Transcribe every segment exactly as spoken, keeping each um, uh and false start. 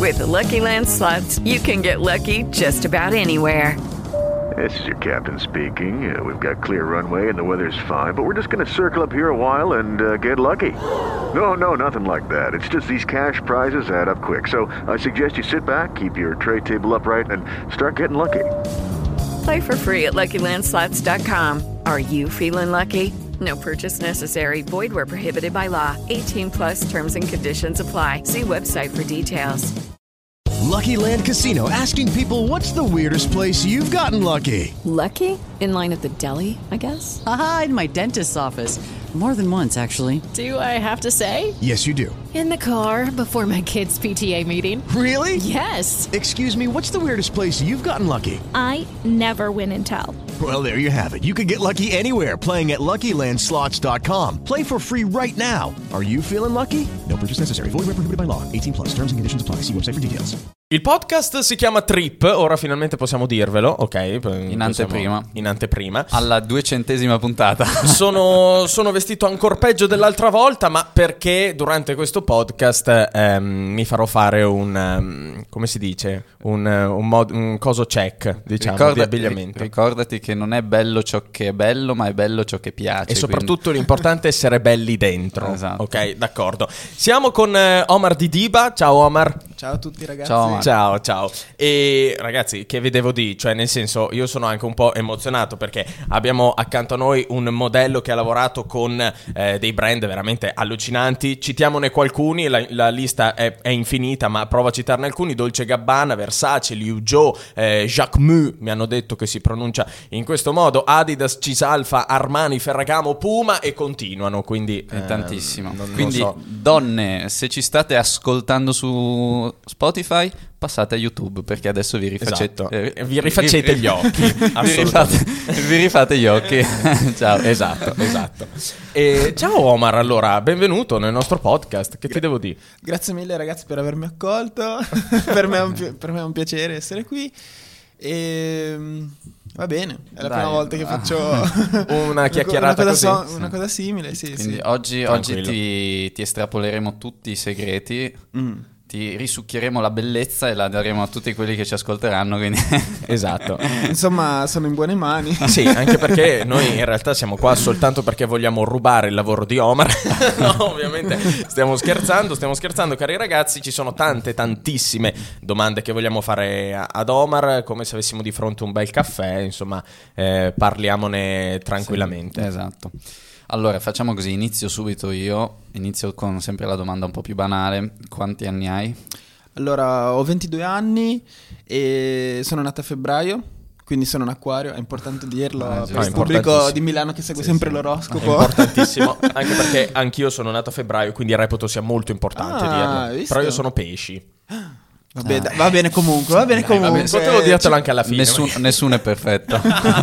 With the Lucky Land Slots, you can get lucky just about anywhere. This is your captain speaking. Uh, we've got clear runway and the weather's fine, but we're just going to circle up here a while and uh, get lucky. No, no, nothing like that. It's just these cash prizes add up quick. So I suggest you sit back, keep your tray table upright, and start getting lucky. Play for free at Lucky Land Slots dot com. Are you feeling lucky? No purchase necessary. Void where prohibited by law. eighteen plus terms and conditions apply. See website for details. Lucky Land Casino, asking people, what's the weirdest place you've gotten lucky? Lucky? In line at the deli, I guess? Aha, in my dentist's office. More than once, actually. Do I have to say? Yes, you do. In the car before my kids' P T A meeting. Really? Yes. Excuse me, what's the weirdest place you've gotten lucky? I never win and tell. Well, there you have it. You can get lucky anywhere, playing at Lucky Land Slots dot com. Play for free right now. Are you feeling lucky? No purchase necessary. Void where prohibited by law. eighteen plus. Terms and conditions apply. See website for details. Il podcast si chiama Trip, ora finalmente possiamo dirvelo, ok? In anteprima. In anteprima. Alla duecentesima puntata. Sono, sono vestito ancora peggio dell'altra volta, ma perché durante questo podcast ehm, mi farò fare un, um, come si dice, un, un, mod, un coso check, diciamo, Ricorda, di abbigliamento. Ricordati che non è bello ciò che è bello, ma è bello ciò che piace. E soprattutto quindi... l'importante è essere belli dentro. Esatto. Ok, d'accordo. Siamo con eh, Omar Di Diba. Ciao Omar. Ciao a tutti ragazzi. Ciao Omar. Ciao, ciao. E ragazzi, che vi devo dire? Cioè, nel senso, io sono anche un po' emozionato perché abbiamo accanto a noi un modello che ha lavorato con eh, dei brand veramente allucinanti. Citiamone qualcuni, la, la lista è, è infinita, ma provo a citarne alcuni: Dolce Gabbana, Versace, Liu Zhou, eh, Jacquemus, mi hanno detto che si pronuncia in questo modo, Adidas, Cisalfa, Armani, Ferragamo, Puma, e continuano, quindi è tantissimo. non, Quindi non so. Donne, se ci state ascoltando su Spotify, passate a YouTube, perché adesso vi rifacete, Esatto. eh, vi rifacete gli occhi. vi, rifate, vi rifate gli occhi. Ciao. Esatto, esatto. E ciao Omar, allora, benvenuto nel nostro podcast. Che Gra- ti devo dire? Grazie mille ragazzi per avermi accolto. per, me è un pi- per me è un piacere essere qui. E va bene, è la Dai. prima volta che faccio una chiacchierata una cosa, così. so, una cosa simile, sì, Quindi sì. oggi, oggi ti, ti estrapoleremo tutti i segreti. Mm. Ti risucchieremo la bellezza e la daremo a tutti quelli che ci ascolteranno, quindi... Esatto. Insomma, sono in buone mani. Sì, anche perché noi in realtà siamo qua soltanto perché vogliamo rubare il lavoro di Omar. No, ovviamente stiamo scherzando, stiamo scherzando, cari ragazzi. Ci sono tante, tantissime domande che vogliamo fare ad Omar, come se avessimo di fronte un bel caffè. Insomma, eh, parliamone tranquillamente. Sì, esatto. Allora, facciamo così, inizio subito io, inizio con sempre la domanda un po' più banale. Quanti anni hai? Allora, ho ventidue anni e sono nato a febbraio, quindi sono un acquario, è importante dirlo Ah, per no, il pubblico di Milano che segue sì, sempre sì. l'oroscopo. È importantissimo, anche perché anch'io sono nato a febbraio, quindi reputo sia molto importante Ah, dirlo. visto? Però io sono pesci. Va bene, va bene comunque, va bene Dai, comunque. vabbè, potevo dirtelo anche alla fine. Nessun, nessuno è perfetto.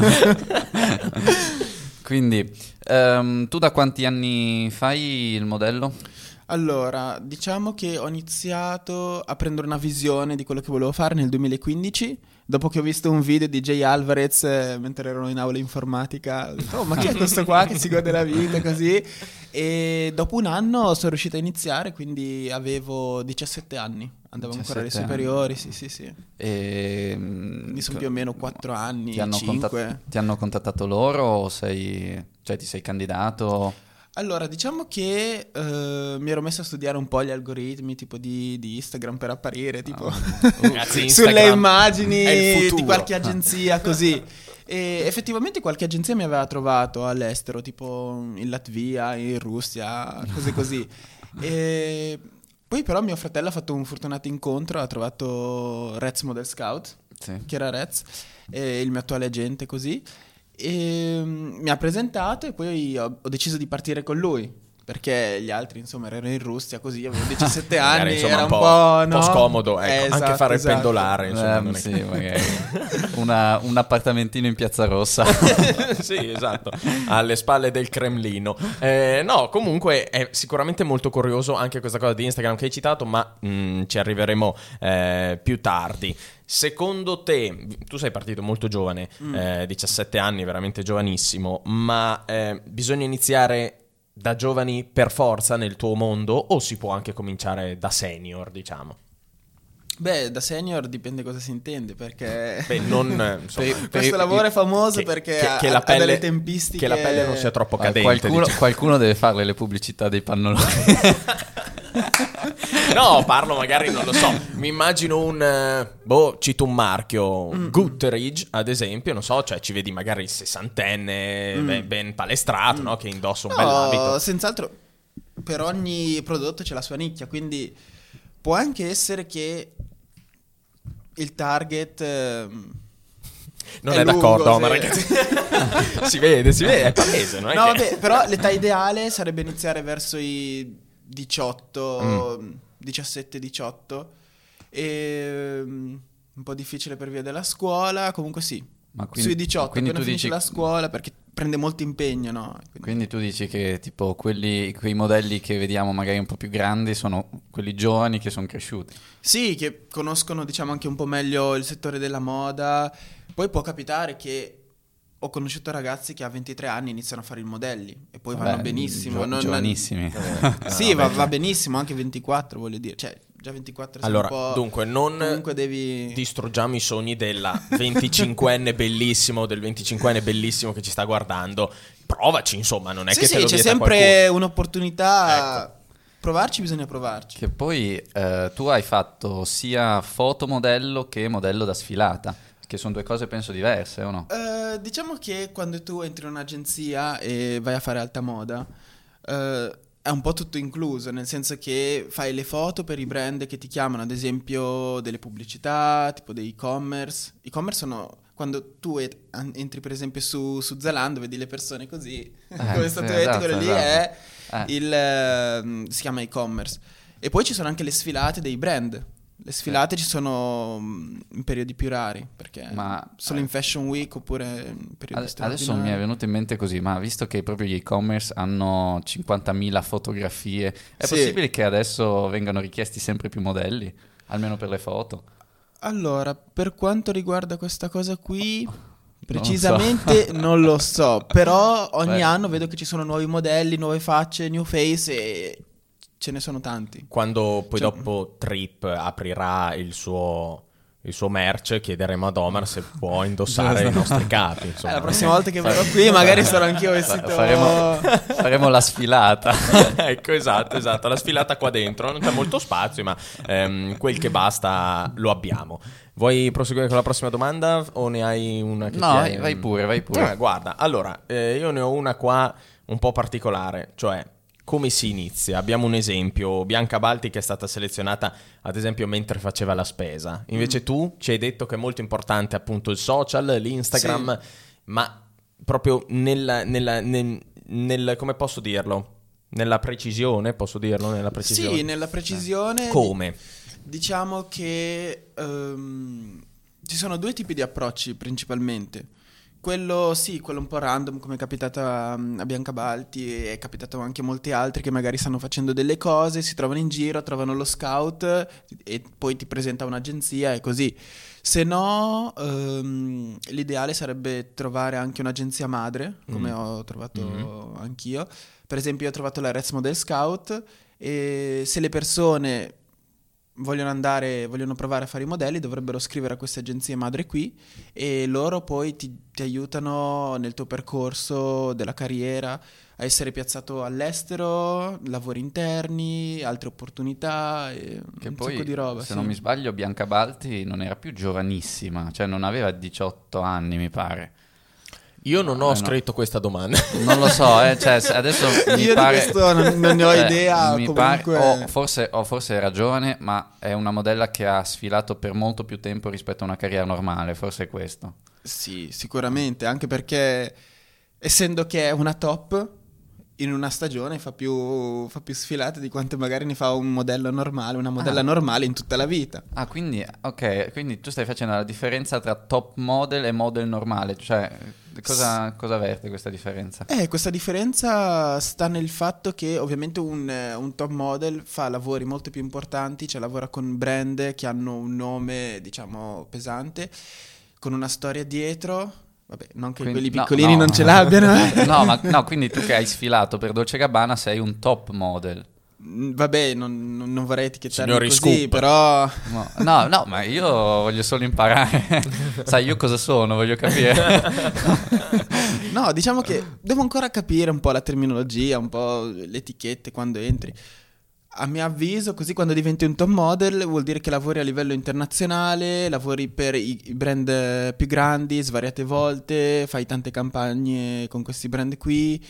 Quindi, ehm, tu da quanti anni fai il modello? Allora, diciamo che ho iniziato a prendere una visione di quello che volevo fare nel duemilaquindici, dopo che ho visto un video di Jay Alvarez eh, mentre ero in aula informatica. Ho detto, oh, ma chi è questo qua che si gode la vita così? E dopo un anno sono riuscito a iniziare, quindi avevo diciassette anni, andavo ancora alle diciassette superiori, sì sì sì. E, Quindi sono più o meno quattro anni, ti hanno, cinque. contat- ti hanno contattato loro o sei, cioè ti sei candidato? Allora, diciamo che eh, mi ero messo a studiare un po' gli algoritmi tipo di, di Instagram per apparire tipo Ragazzi, Instagram sulle è immagini il futuro. di qualche agenzia così. E effettivamente qualche agenzia mi aveva trovato all'estero, tipo in Latvia, in Russia, cose così. E poi però mio fratello ha fatto un fortunato incontro, ha trovato Rez Model Scout, Sì. che era Rez, e il mio attuale agente così. E mm, mi ha presentato e poi ho, ho deciso di partire con lui perché gli altri insomma erano in Russia, così avevo diciassette Magari, anni, insomma, era un un po', po', un po' no? scomodo, ecco. Eh, Anche esatto, fare esatto. il pendolare, insomma, Eh, non è sì, che- magari. Una- un appartamentino in Piazza Rossa. Sì, esatto, alle spalle del Cremlino. Eh, no, comunque è sicuramente molto curioso anche questa cosa di Instagram che hai citato, ma mh, ci arriveremo eh, più tardi. Secondo te, tu sei partito molto giovane, Mm. eh, diciassette anni, veramente giovanissimo, ma eh, bisogna iniziare da giovani per forza nel tuo mondo o si può anche cominciare da senior, diciamo? Beh, da senior dipende cosa si intende, perché Beh, non, insomma, per, questo lavoro è famoso che, perché che, ha, che la ha pelle, delle tempistiche. che la pelle non sia troppo cadente. Qualcuno, diciamo. qualcuno deve farle le pubblicità dei pannoloni. No, parlo magari, non lo so, mi immagino un, boh, cito un marchio, mm. Goodreads ad esempio, non so, cioè ci vedi magari il sessantenne mm. ben, ben palestrato, mm. no? Che indossa un no, bell'abito. Senz'altro, per ogni prodotto c'è la sua nicchia, quindi può anche essere che il target eh, non è, è lungo, d'accordo, se... ma ragazzi si vede, si vede, è palese, non è no, che... vabbè, però l'età ideale sarebbe iniziare verso i diciotto, mm. diciassette diciotto e um, un po' difficile per via della scuola, comunque sì. Ma quindi, sui diciotto, quindi appena tu finisce dici... la scuola, perché prende molto impegno, no? Quindi... quindi tu dici che tipo quelli, quei modelli che vediamo magari un po' più grandi sono quelli giovani che sono cresciuti. Sì, che conoscono diciamo anche un po' meglio il settore della moda. Poi può capitare che ho conosciuto ragazzi che a ventitré anni iniziano a fare i modelli e poi Vabbè, vanno benissimo. Gio- non, giovanissimi. Eh, sì, va, va benissimo, anche ventiquattro voglio dire, cioè già ventiquattro allora, un po'... dunque non comunque devi... distruggiamo i sogni della venticinquenne bellissimo, del venticinquenne bellissimo che ci sta guardando. Provaci, insomma, non è sì, che sì, te lo c'è dieta sempre qualcuno. un'opportunità. Ecco. Provarci bisogna provarci. Che poi eh, tu hai fatto sia fotomodello che modello da sfilata, che sono due cose penso diverse, o no? Uh, diciamo che quando tu entri in un'agenzia e vai a fare alta moda, uh, è un po' tutto incluso, nel senso che fai le foto per i brand che ti chiamano, ad esempio delle pubblicità, tipo dei e-commerce. E-commerce sono quando tu et- entri per esempio su, su Zalando, vedi le persone così, eh, come è stato sì, detto, esatto, quello lì esatto. è eh. il uh, si chiama e-commerce. E poi ci sono anche le sfilate dei brand. Le sfilate eh. ci sono in periodi più rari, perché ma, solo eh. in Fashion Week oppure in periodi Ad- adesso mi è venuto in mente così, ma visto che proprio gli e-commerce hanno cinquantamila fotografie, è sì. possibile che adesso vengano richiesti sempre più modelli, almeno per le foto? Allora, per quanto riguarda questa cosa qui, precisamente non lo so, non lo so però ogni Beh. anno vedo che ci sono nuovi modelli, nuove facce, new face e ce ne sono tanti. Quando poi cioè... dopo Trip aprirà il suo, il suo merch, chiederemo ad Omar se può indossare i nostri capi. Insomma. Eh, la prossima volta che verrò qui magari sarò anch'io vestito. Faremo, faremo la sfilata. Ecco, esatto, esatto, la sfilata qua dentro. Non c'è molto spazio, ma ehm, quel che basta lo abbiamo. Vuoi proseguire con la prossima domanda o ne hai una che no, ti hai... vai pure, vai pure. Eh, guarda, allora, eh, io ne ho una qua un po' particolare, cioè... Come si inizia? Abbiamo un esempio, Bianca Balti che è stata selezionata ad esempio mentre faceva la spesa. Invece mm. tu ci hai detto che è molto importante appunto il social, l'Instagram, sì. ma proprio nella, nella, nel, nel, come posso dirlo? Nella precisione, posso dirlo? Nella precisione? Sì, nella precisione. Come? Diciamo che um, ci sono due tipi di approcci principalmente. Quello sì, quello un po' random come è capitato a, a Bianca Balti e è capitato anche a molti altri che magari stanno facendo delle cose, si trovano in giro, trovano lo scout e poi ti presenta un'agenzia e così. Se no, um, l'ideale sarebbe trovare anche un'agenzia madre, come mm. ho trovato mm-hmm. anch'io. Per esempio io ho trovato la Rez Model Scout e se le persone... vogliono andare, vogliono provare a fare i modelli, dovrebbero scrivere a queste agenzie madre qui e loro poi ti, ti aiutano nel tuo percorso della carriera a essere piazzato all'estero, lavori interni, altre opportunità e che un poi, sacco di roba. Se sì. non mi sbaglio, Bianca Balti non era più giovanissima, cioè non aveva diciotto anni mi pare. Io non ho eh, scritto no. questa domanda. Non lo so, eh, cioè, adesso mi Io pare... di questo non, non ne ho cioè, idea. Mi comunque... pare... oh, forse, oh, forse hai ragione, ma è una modella che ha sfilato per molto più tempo rispetto a una carriera normale, forse è questo. Sì, sicuramente, anche perché essendo che è una top, in una stagione fa più, fa più sfilate di quante magari ne fa un modello normale, una modella ah. normale in tutta la vita. Ah, quindi, ok, quindi tu stai facendo la differenza tra top model e model normale, cioè cosa, S- cosa verte questa differenza? Eh, questa differenza sta nel fatto che ovviamente un, un top model fa lavori molto più importanti, cioè lavora con brand che hanno un nome, diciamo, pesante, con una storia dietro. Vabbè, non che quindi, quelli piccolini no, no. non ce l'abbiano. Eh. no, ma no, quindi tu che hai sfilato per Dolce e Gabbana sei un top model. Vabbè, non, non, non vorrei etichettare Signori così, Scoop. però... No, no, no, ma io voglio solo imparare. Sai, io cosa sono, voglio capire. No, diciamo che devo ancora capire un po' la terminologia, un po' le etichette quando entri. A mio avviso, così quando diventi un top model vuol dire che lavori a livello internazionale, lavori per i i brand più grandi, svariate volte, fai tante campagne con questi brand qui.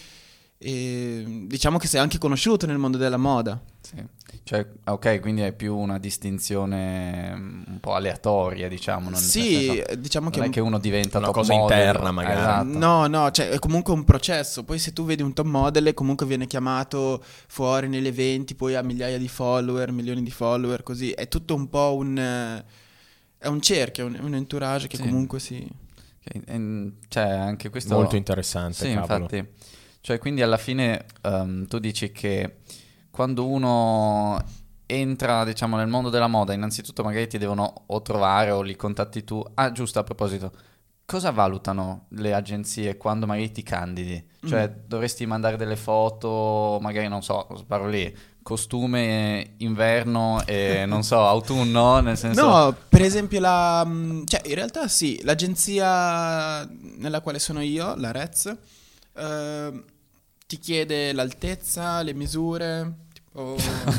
E diciamo che sei anche conosciuto nel mondo della moda. Sì. Cioè, ok, quindi è più una distinzione un po' aleatoria, diciamo. Non Sì, nel senso, diciamo non che è un- che uno diventa una top cosa model. interna, magari. Esatto. No, no, cioè è comunque un processo. Poi se tu vedi un top model comunque viene chiamato fuori negli eventi, poi ha migliaia di follower, milioni di follower, così. È tutto un po' un... eh, è un cerchio, un, un entourage che Sì. comunque si... Che- e- Cioè, anche questo... Molto interessante, Sì, cavolo. infatti. Cioè, quindi alla fine ehm, tu dici che quando uno entra, diciamo, nel mondo della moda, innanzitutto magari ti devono o trovare o li contatti tu. Ah, giusto, a proposito, cosa valutano le agenzie quando magari ti candidi? Cioè, Mm. dovresti mandare delle foto, magari, non so, sparo lì, costume inverno e, non so, autunno, nel senso... No, per esempio la... mh, cioè in realtà sì, l'agenzia nella quale sono io, la Rez, eh, ti chiede l'altezza, le misure, tipo...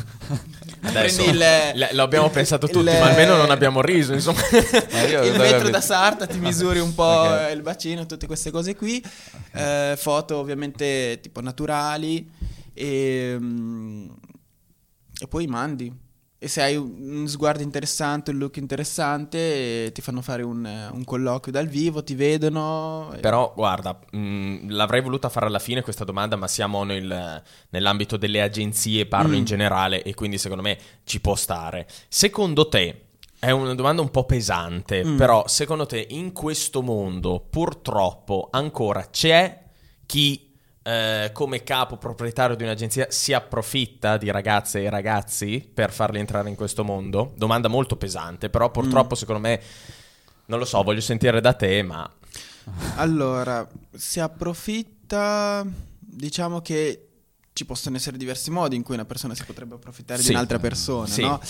Adesso prendi il- l- l'abbiamo pensato tutti, il- ma almeno non abbiamo riso, insomma. Ma io il ho metro capito. da sarta, ti misuri un po' Ok. il bacino, tutte queste cose qui. Eh, foto ovviamente tipo naturali e, mm, e poi mandi. E se hai un un sguardo interessante, un look interessante, eh, ti fanno fare un, eh, un colloquio dal vivo, ti vedono. e- Però guarda, mh, l'avrei voluta fare alla fine questa domanda, ma siamo nel- nell'ambito delle agenzie, parlo Mm. in generale, e quindi secondo me ci può stare. Secondo te, è una domanda un po' pesante, Mm. però secondo te in questo mondo purtroppo ancora c'è chi eh, come capo proprietario di un'agenzia si approfitta di ragazze e ragazzi per farli entrare in questo mondo? Domanda molto pesante, però purtroppo Mm. secondo me, non lo so, voglio sentire da te, ma... Allora, si approfitta, diciamo che ci possono essere diversi modi in cui una persona si potrebbe approfittare Sì. di un'altra persona, Sì. no?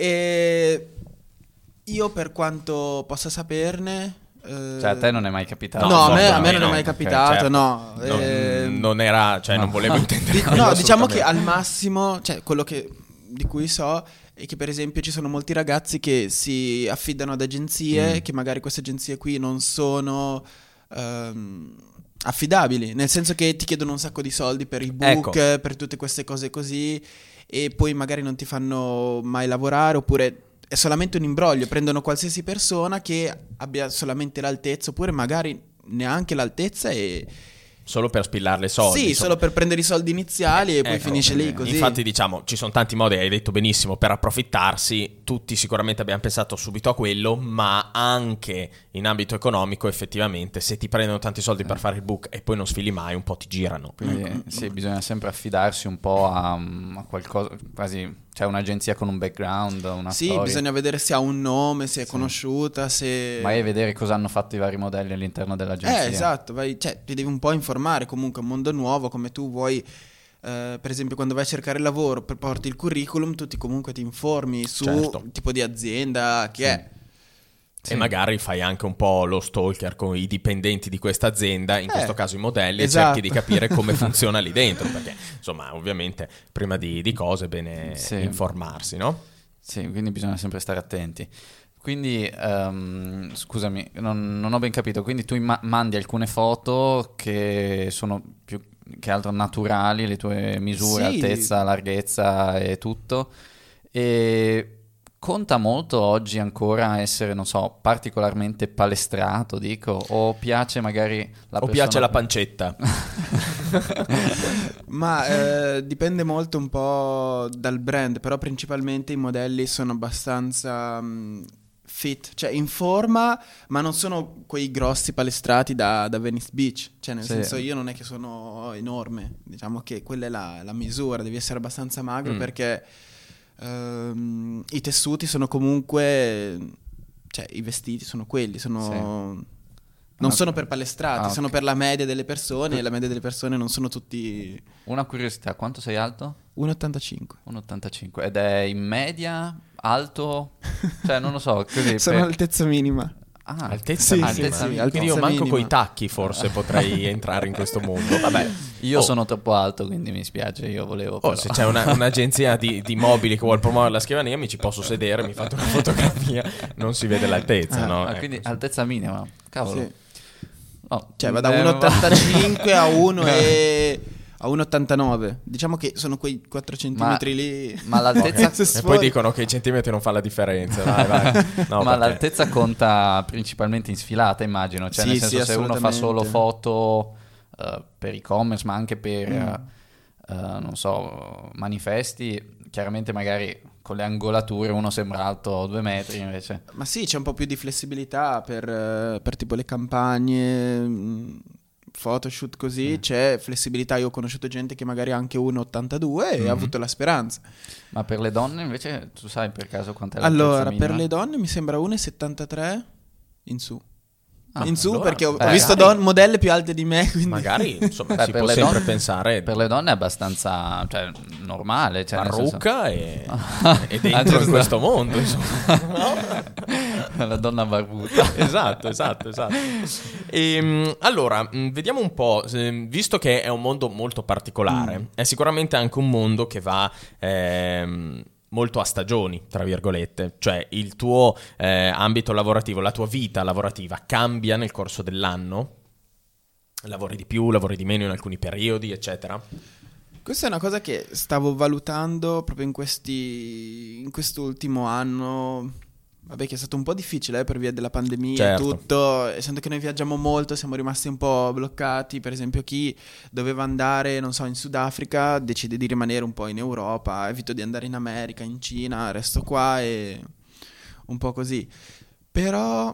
E io per quanto possa saperne... eh, Cioè, a te non è mai capitato? No, a me, a me assolutamente non è no. mai Ok, capitato, certo. no. Non, Eh, non era, cioè non volevo intendere di- quello no, diciamo che assolutamente. al massimo, cioè quello che, di cui so è che per esempio ci sono molti ragazzi che si affidano ad agenzie, Mm. che magari queste agenzie qui non sono ehm, affidabili, nel senso che ti chiedono un sacco di soldi per i book, Ecco. per tutte queste cose così, e poi magari non ti fanno mai lavorare, oppure è solamente un imbroglio, prendono qualsiasi persona che abbia solamente l'altezza, oppure magari neanche l'altezza e... Solo per spillarle soldi. sì, insomma. solo per prendere i soldi iniziali e poi Ecco, finisce lì così. Infatti diciamo, ci sono tanti modi, hai detto benissimo, per approfittarsi. Tutti sicuramente abbiamo pensato subito a quello, ma anche in ambito economico effettivamente, se ti prendono tanti soldi per fare il book e poi non sfili mai, un po' ti girano. Quindi sì, bisogna sempre affidarsi un po' a, a qualcosa, quasi, cioè un'agenzia con un background, una Sì, storia. bisogna vedere se ha un nome, se è conosciuta, se... Vai a vedere cosa hanno fatto i vari modelli all'interno dell'agenzia. Eh, esatto, vai, cioè ti devi un po' informare, comunque è un mondo nuovo, come tu vuoi, eh, per esempio quando vai a cercare lavoro, per porti il curriculum, tu ti comunque ti informi su Certo. tipo di azienda che è. E magari fai anche un po' lo stalker con i dipendenti di questa azienda, in Eh, questo caso i modelli, esatto. e cerchi di capire come funziona lì dentro, perché insomma ovviamente prima di, di cose è bene Sì. informarsi, no? Sì, quindi bisogna sempre stare attenti. Quindi, ehm, scusami, non, non ho ben capito. Quindi tu imma- mandi alcune foto che sono più che altro naturali, le tue misure, Sì. altezza, larghezza e tutto. E conta molto oggi ancora essere, non so, particolarmente palestrato, dico, o piace magari la O persona... piace la pancetta? Ma eh, dipende molto un po' dal brand, però principalmente i modelli sono abbastanza mm, fit, cioè in forma, ma non sono quei grossi palestrati da, da Venice Beach, cioè nel Sì. senso io non è che sono enorme, diciamo che quella è la, la misura, devi essere abbastanza magro Mm. perché ehm, i tessuti sono comunque, cioè i vestiti sono quelli, sono... Non Ah, sono per palestrati, ah, sono ok. per la media delle persone, e la media delle persone non sono tutti Una curiosità, quanto sei alto? uno virgola ottantacinque. uno virgola ottantacinque. Ed è in media? Alto? Cioè, non lo so, così. Sono per- altezza minima. Ah, Altezza Sì, minima. sì, sì, Quindi altezza io manco minima. coi tacchi forse potrei entrare in questo mondo. Vabbè, io Oh. sono troppo alto, quindi mi spiace, io volevo Oh, però. se c'è una- un'agenzia di, di mobili che vuole promuovere la scrivania, mi ci posso sedere, mi fate una fotografia, non si vede l'altezza, Ah, no? Ah, Ecco, quindi sì. altezza minima. Cavolo. Sì. Oh, Cioè va da eh, uno virgola ottantacinque a uno e a uno virgola ottantanove. Diciamo che sono quei quattro centimetri lì. ma l'altezza- Ok. E poi dicono che i centimetri non fa la differenza. Vai, vai. No, ma perché- l'altezza conta principalmente in sfilata, immagino. Cioè, Sì, nel senso, sì, se uno fa assolutamente. solo foto eh, per e-commerce, ma anche per, Mm. eh, non so, manifesti, chiaramente magari con le angolature uno sembra alto due metri invece. Ma sì, c'è un po' più di flessibilità per, eh, per tipo le campagne, mh, photoshoot così, c'è flessibilità. Io ho conosciuto gente che magari ha anche uno virgola ottantadue e ha avuto la speranza. Ma per le donne invece, tu sai per caso quant'è l'altezza Allora, minima? per le donne mi sembra uno virgola settantatré in su. Ah, in su allora, perché ho, ho beh, visto magari- don- modelle più alte di me, quindi Magari insomma, Beh, si per può le sempre donne- pensare Per le donne è abbastanza, cioè, normale. Cioè, nel senso- parrucca e, e Ah, dentro in giusto. questo mondo, insomma. La donna barbuta. Esatto, esatto, esatto. Ehm, allora, mh, vediamo un po', se- visto che è un mondo molto particolare, è sicuramente anche un mondo che va ehm, molto a stagioni, tra virgolette, cioè il tuo eh, ambito lavorativo, la tua vita lavorativa cambia nel corso dell'anno? Lavori di più, lavori di meno in alcuni periodi, eccetera? questa è una cosa che stavo valutando proprio in questi in quest'ultimo anno. Vabbè, che è stato un po' difficile eh, per via della pandemia Certo. e tutto. Essendo che noi viaggiamo molto, siamo rimasti un po' bloccati. Per esempio, chi doveva andare, non so, in Sudafrica decide di rimanere un po' in Europa. Evito di andare in America, in Cina, resto qua e un po' così. Però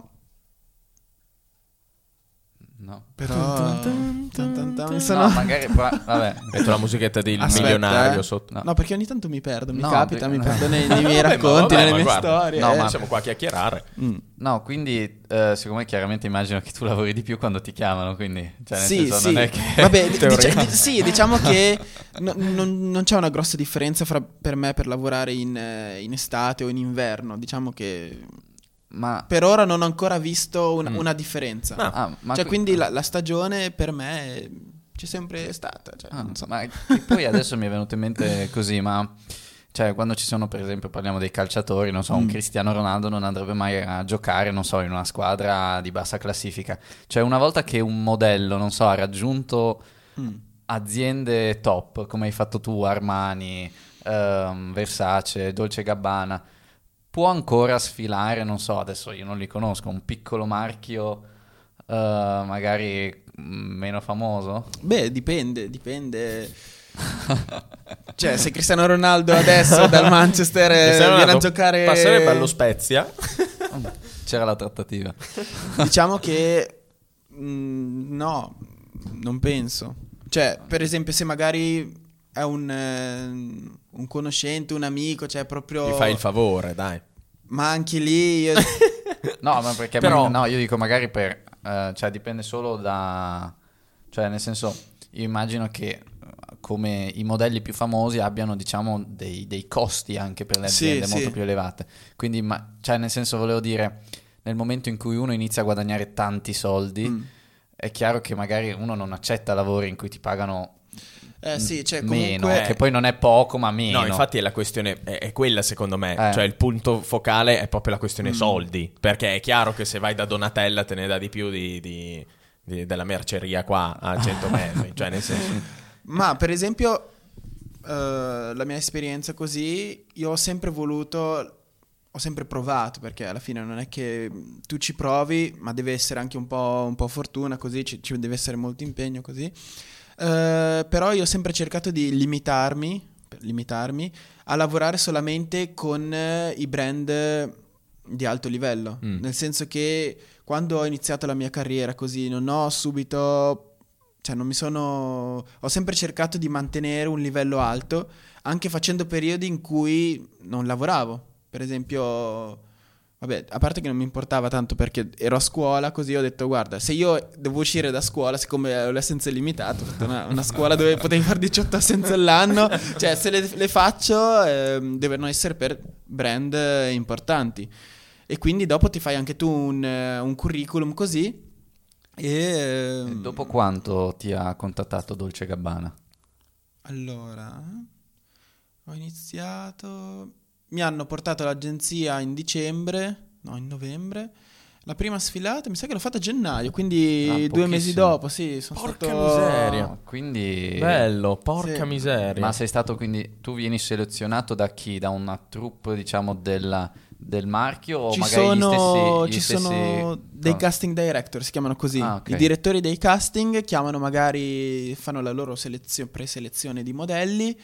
No. Però tan tan tan, mi sono- No, magari, però, vabbè. Metto la musichetta del Aspetta, milionario eh. sotto. No. No, perché ogni tanto mi perdo, mi No, capita, perché- mi perdo nei, nei miei Vabbè, ma racconti, vabbè, nelle ma mie guarda. storie. No, eh. ma- Siamo qua a chiacchierare. Mm. No, quindi eh, siccome chiaramente immagino che tu lavori di più quando ti chiamano, quindi cioè, nel Sì, senso, sì. non è che Vabbè, di- Teoria. dicia- di- sì, diciamo che no- non, non c'è una grossa differenza fra, per me per lavorare in, eh, in estate o in inverno. Diciamo che ma, per ora non ho ancora visto una, Mm. una differenza. Ah, ah, ma cioè, qui- quindi la, la stagione per me c'è sempre stata. Cioè, ah, non so. ma che poi adesso mi è venuto in mente così, ma cioè quando ci sono, per esempio, parliamo dei calciatori, non so, un Mm. Cristiano Ronaldo non andrebbe mai a giocare, non so, in una squadra di bassa classifica. Cioè una volta che un modello, non so, ha raggiunto Mm. aziende top, come hai fatto tu, Armani, ehm, Versace, Dolce Gabbana, può ancora sfilare, non so, adesso io non li conosco, un piccolo marchio eh, magari mm, meno famoso? Beh, dipende, dipende. Cioè, se Cristiano Ronaldo adesso dal Manchester eh, Cristiano viene a Ronaldo giocare, passerebbe allo Spezia. C'era la trattativa. diciamo che mm, no, non penso. Cioè, per esempio, se magari è un, eh, un conoscente, un amico, cioè proprio. Gli fai il favore, dai. Ma anche lì io- No, ma perché Però- ma- no, io dico magari per eh, cioè dipende solo da, cioè nel senso, io immagino che eh, come i modelli più famosi abbiano, diciamo, dei, dei costi anche per le Sì, aziende sì. molto più elevate. Quindi ma, cioè nel senso, volevo dire, nel momento in cui uno inizia a guadagnare tanti soldi, Mm. è chiaro che magari uno non accetta lavori in cui ti pagano eh sì, cioè meno, comunque che poi non è poco, ma meno. No, infatti è la questione, è, è quella secondo me, Eh. cioè il punto focale è proprio la questione Mm. soldi, perché è chiaro che se vai da Donatella te ne dà di più di, di- di- della merceria qua a cento metri, cioè nel senso... Ma per esempio, eh, la mia esperienza così, io ho sempre voluto, ho sempre provato, perché alla fine non è che tu ci provi, ma deve essere anche un po', un po' fortuna, così ci, ci deve essere molto impegno, così. Eh, però io ho sempre cercato di limitarmi, per limitarmi a lavorare solamente con eh, i brand di alto livello, Mm. nel senso che quando ho iniziato la mia carriera così non ho subito, cioè non mi sono, ho sempre cercato di mantenere un livello alto anche facendo periodi in cui non lavoravo. Per esempio Vabbè, a parte che non mi importava tanto perché ero a scuola, così ho detto guarda, se io devo uscire da scuola, siccome ho l'assenza illimitato, ho fatto una, una scuola dove potevi fare diciotto assenze all'anno, cioè se le, le faccio eh, devono essere per brand eh, importanti. E quindi dopo ti fai anche tu un, eh, un curriculum così. E, E eh, dopo quanto ti ha contattato Dolce e Gabbana? allora, ho iniziato... Mi hanno portato all'agenzia in dicembre, no, in novembre. La prima sfilata, mi sa che l'ho fatta a gennaio, quindi Ah, due mesi pochissimo. dopo, sì, sono Porca stato... miseria. Quindi... Bello, porca Sì. miseria. Ma sei stato quindi... Tu vieni selezionato da chi? Da una troupe, diciamo, della, del marchio? O Ci magari sono, gli stessi... gli ci stessi- sono dei no. casting director, si chiamano così. Ah, ok. I direttori dei casting chiamano magari, fanno la loro selezio- preselezione di modelli.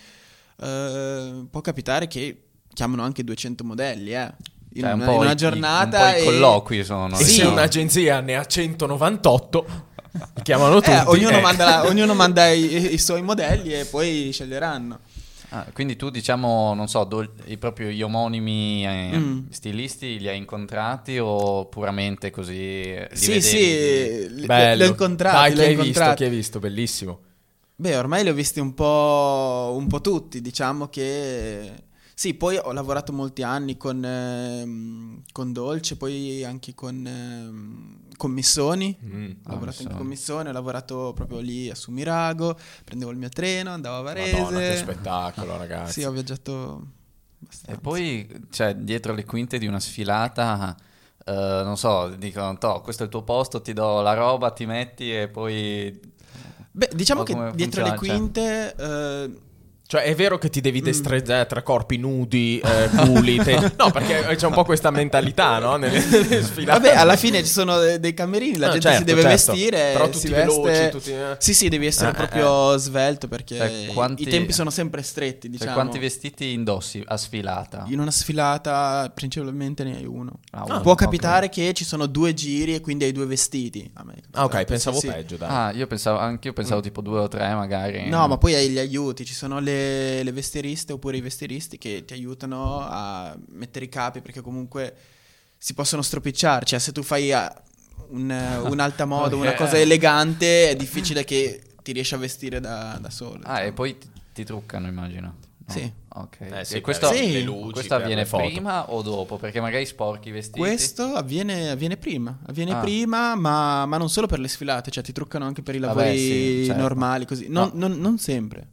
Eh, può capitare che chiamano anche duecento modelli, eh. In, Cioè, un una, po' in una i- giornata. un po' i e- colloqui sono. E Sì. se un'agenzia ne ha centonovantotto, li chiamano tutti. Eh, ognuno, eh. manda la- ognuno manda i, i suoi modelli e poi sceglieranno. Ah, quindi tu, diciamo, non so, dol- i proprio gli omonimi eh, Mm. stilisti li hai incontrati o puramente così eh, li Sì, vedevi? sì, li, Bello. li ho incontrati. Dai, li chi ho hai visto? incontrati. Chi hai visto? Bellissimo. Beh, ormai li ho visti un po', un po' tutti, diciamo che... Sì, poi ho lavorato molti anni con, ehm, con Dolce, poi anche con, ehm, con Missoni. Mm. Ho lavorato Missoni. anche con Missoni, ho lavorato proprio lì a Sumirago, prendevo il mio treno, andavo a Varese. Madonna, che spettacolo, ragazzi. Sì, ho viaggiato abbastanza. E poi, cioè, dietro le quinte di una sfilata, eh, non so, dicono, "Toh, questo è il tuo posto, ti do la roba, ti metti e poi..." Beh, diciamo O che come dietro le funziona, quinte... eh, Cioè, è vero che ti Mm. devi destreggiare tra corpi nudi, eh, culi, te- no, perché c'è un po' questa mentalità, no? Nelle, nelle sfilate. Vabbè, alla fine ci sono de- dei camerini, la No, gente certo, si deve certo. vestire. Però si tutti veste- veloci, tutti, eh. Sì, sì, devi essere Eh, proprio svelto perché Cioè, quanti- i tempi sono sempre stretti, Cioè, diciamo. quanti vestiti indossi a sfilata? In una sfilata principalmente ne hai uno. Ah, Ah, Può ok. capitare che ci sono due giri e quindi hai due vestiti. A me è Ah, ok, capitato, pensavo sì, sì. peggio, dai. Ah, io pensavo, anche io pensavo tipo due o tre magari. No, ma poi hai gli aiuti, ci sono le, le vestiriste oppure i vesteristi che ti aiutano a mettere i capi perché comunque si possono stropicciare, cioè se tu fai ah, un, un'alta moda, una Ok. cosa elegante è difficile che ti riesci a vestire da, da solo. Ah, diciamo. e poi ti, ti truccano, immagino. No? Sì. Ok. Eh sì, e questo, per Sì. le luci, questo per avviene le foto. prima o dopo? Perché magari sporchi i vestiti. Questo avviene, avviene prima, avviene Ah. prima, ma, ma non solo per le sfilate, cioè ti truccano anche per i Vabbè, lavori sì, certo. normali, così. Non, No. non- non sempre.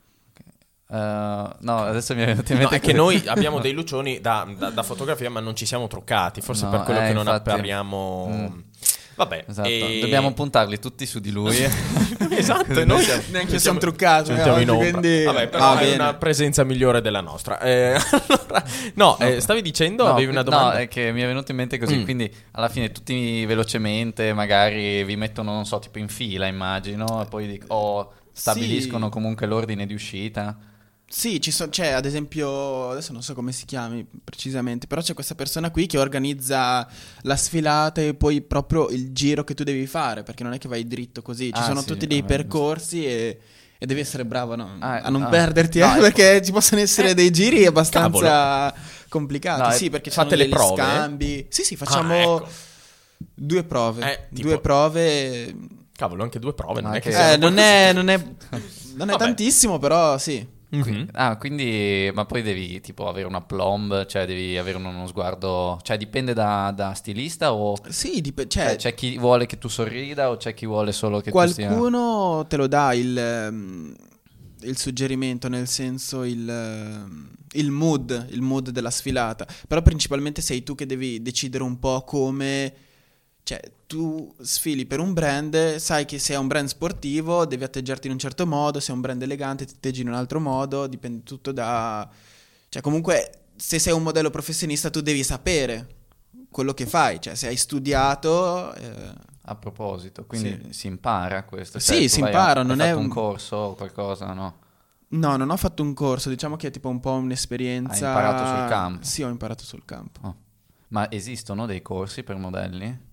Eh, no, adesso mi è venuto in No, mente è che noi abbiamo dei lucioni da, da- da fotografia, ma non ci siamo truccati. Forse No, per quello eh, che non infatti. appariamo. Mm. Vabbè, Esatto, e- dobbiamo puntarli tutti su di lui. Esatto, Così e noi siamo- Neanche io sono truccato, ci mettiamo eh, in oggi, ombra. quindi- Vabbè, però Va è bene. una presenza migliore della nostra. Eh, allora, no, eh, stavi dicendo, No, avevi una qui- domanda? No, è che mi è venuto in mente così. Mm. Quindi alla fine tutti velocemente magari vi mettono, non so, tipo in fila, immagino, e poi dic- o stabiliscono Sì. comunque l'ordine di uscita. Sì, ci so- c'è ad esempio, adesso non so come si chiami precisamente, però c'è questa persona qui che organizza la sfilata e poi proprio il giro che tu devi fare, perché non è che vai dritto così, ci Ah, sono sì, tutti dei vabbè, percorsi e, e devi essere bravo no, Ah, a non ah. perderti, No, eh, ecco. perché ci possono essere dei giri abbastanza Cavolo. complicati. No, sì, e- perché ci fate sono le degli prove? scambi. Sì, sì, facciamo Ah, ecco. due prove. Eh, tipo- Due prove. Cavolo, anche due prove, non Ma è che che- siano Eh, non è, non è, non è Vabbè. tantissimo, però sì. Mhm. Ah, quindi, ma poi devi tipo avere una plomb, cioè devi avere uno, uno sguardo, cioè dipende da, da stilista o Sì, dip- cioè, cioè, c'è chi vuole che tu sorrida o c'è chi vuole solo che tu stia... qualcuno te lo dà il, ehm, il suggerimento, nel senso il, ehm, il mood, il mood della sfilata. Però principalmente sei tu che devi decidere un po' come... Cioè, tu sfili per un brand, sai che se è un brand sportivo devi atteggiarti in un certo modo, se è un brand elegante ti atteggi in un altro modo, dipende tutto da... Cioè, comunque, se sei un modello professionista tu devi sapere quello che fai, cioè se hai studiato... eh, A proposito, quindi Sì. si impara questo? Sì, Cioè, tu si vai a- impara, hai non fatto è un un- corso o qualcosa, no? No, non ho fatto un corso, diciamo che è tipo un po' un'esperienza... Hai imparato sul campo? Sì, ho imparato sul campo. Oh. Ma esistono dei corsi per modelli?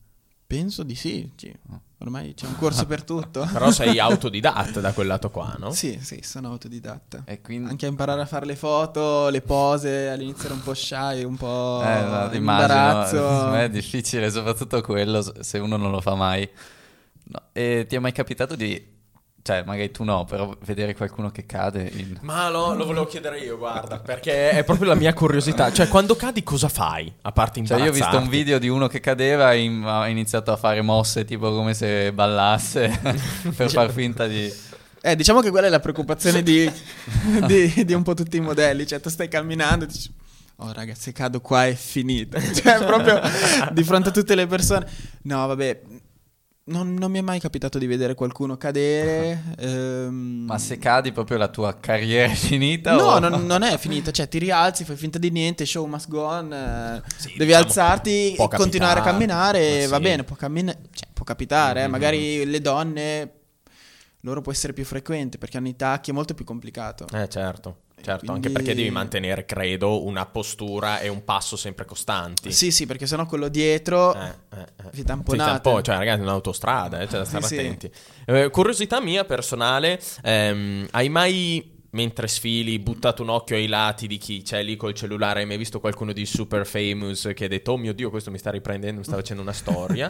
Penso di sì, sì. Ormai c'è un corso per tutto. Però sei autodidatta da quel lato qua, no? Sì, sì, sono autodidatta. E quindi... Anche a imparare a fare le foto, le pose, all'inizio era un po' shy, un po' Eh, no, in immagino, imbarazzo. è difficile, soprattutto quello, se uno non lo fa mai. No. E ti è mai capitato di, cioè magari tu no, però vedere qualcuno che cade in... Ma no, lo volevo chiedere io, guarda, perché è proprio la mia curiosità. Cioè, quando cadi cosa fai? A parte Cioè io ho imbarazzarti? visto un video di uno che cadeva e in- ha iniziato a fare mosse tipo come se ballasse per far finta di... Eh, diciamo che quella è la preoccupazione di, di, di un po' tutti i modelli. Cioè, tu stai camminando e dici, oh ragazzi, se cado qua è finita. Cioè, proprio di fronte a tutte le persone. No, vabbè, non, non mi è mai capitato di vedere qualcuno cadere. ehm... Ma se cadi proprio la tua carriera è finita? No, o... non, non è finita. Cioè, ti rialzi, fai finta di niente, show must go on. eh, Sì, devi diciamo, alzarti può e continuare a capitare, camminare. ma Va sì. bene, può, cammina- cioè, può capitare. eh, Mm-hmm. Magari le donne, loro può essere più frequente perché hanno i tacchi, è molto più complicato. Eh, certo. Certo, Quindi- anche perché devi mantenere, credo, una postura e un passo sempre costanti. Sì, sì, perché sennò quello dietro Eh, eh, eh. vi tamponate. Sì, un po', cioè ragazzi, è un'autostrada, eh, c'è da stare Sì, sì. attenti. Eh, curiosità mia personale, ehm, hai mai, mentre sfili, buttato un occhio ai lati di chi c'è lì col cellulare? Hai mai visto qualcuno di super famous che ha detto, oh mio Dio, questo mi sta riprendendo, mi sta facendo una storia?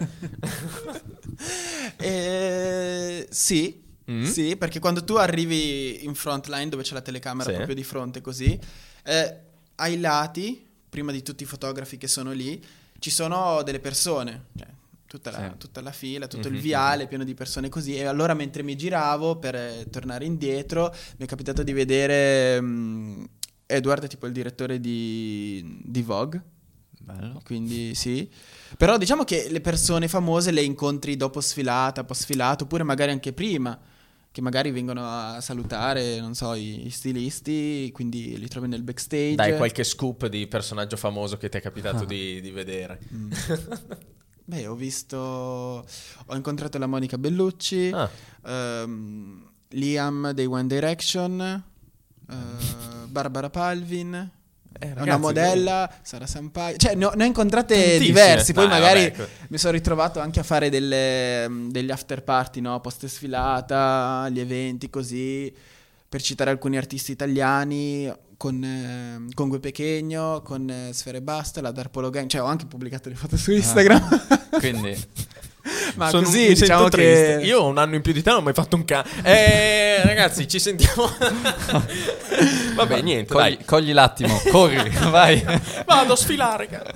Eh, sì, Mm? sì, perché quando tu arrivi in frontline dove c'è la telecamera Sì. proprio di fronte così, eh, ai lati, prima di tutti i fotografi che sono lì, ci sono delle persone, cioè tutta la, Sì. tutta la fila, tutto Mhm, il viale pieno di persone così. E allora mentre mi giravo per eh, tornare indietro, mi è capitato di vedere mm, Edward, tipo il direttore di, di Vogue. Bello. Quindi sì. Però diciamo che le persone famose le incontri dopo sfilata, post sfilata, oppure magari anche prima, che magari vengono a salutare, non so, i, i stilisti, quindi li trovi nel backstage. Dai, qualche scoop di personaggio famoso che ti è capitato Ah. di, di vedere. Mm. Beh, ho visto, ho incontrato la Monica Bellucci, Ah. ehm, Liam dei One Direction, eh, Barbara Palvin. Eh, Una ragazzi, modella, Sara Sampaio, cioè ne ho, ne ho incontrate Tantissime. diversi. Poi Dai, magari vabbè, ecco. mi sono ritrovato anche a fare delle, degli after party, no? Post sfilata, gli eventi così, per citare alcuni artisti italiani, con, eh, con Gue Pechegno, con eh, Sfere Basta, la Darpolo Gang. Cioè ho anche pubblicato le foto su Instagram. Quindi... Ma Sono- così mi diciamo sento che triste. Io ho un anno in più di te, non ho mai fatto un ca... Eh, ragazzi, ci sentiamo. Vabbè, niente, Cogli, dai. cogli l'attimo, corri, vai. Vado a sfilare, cara.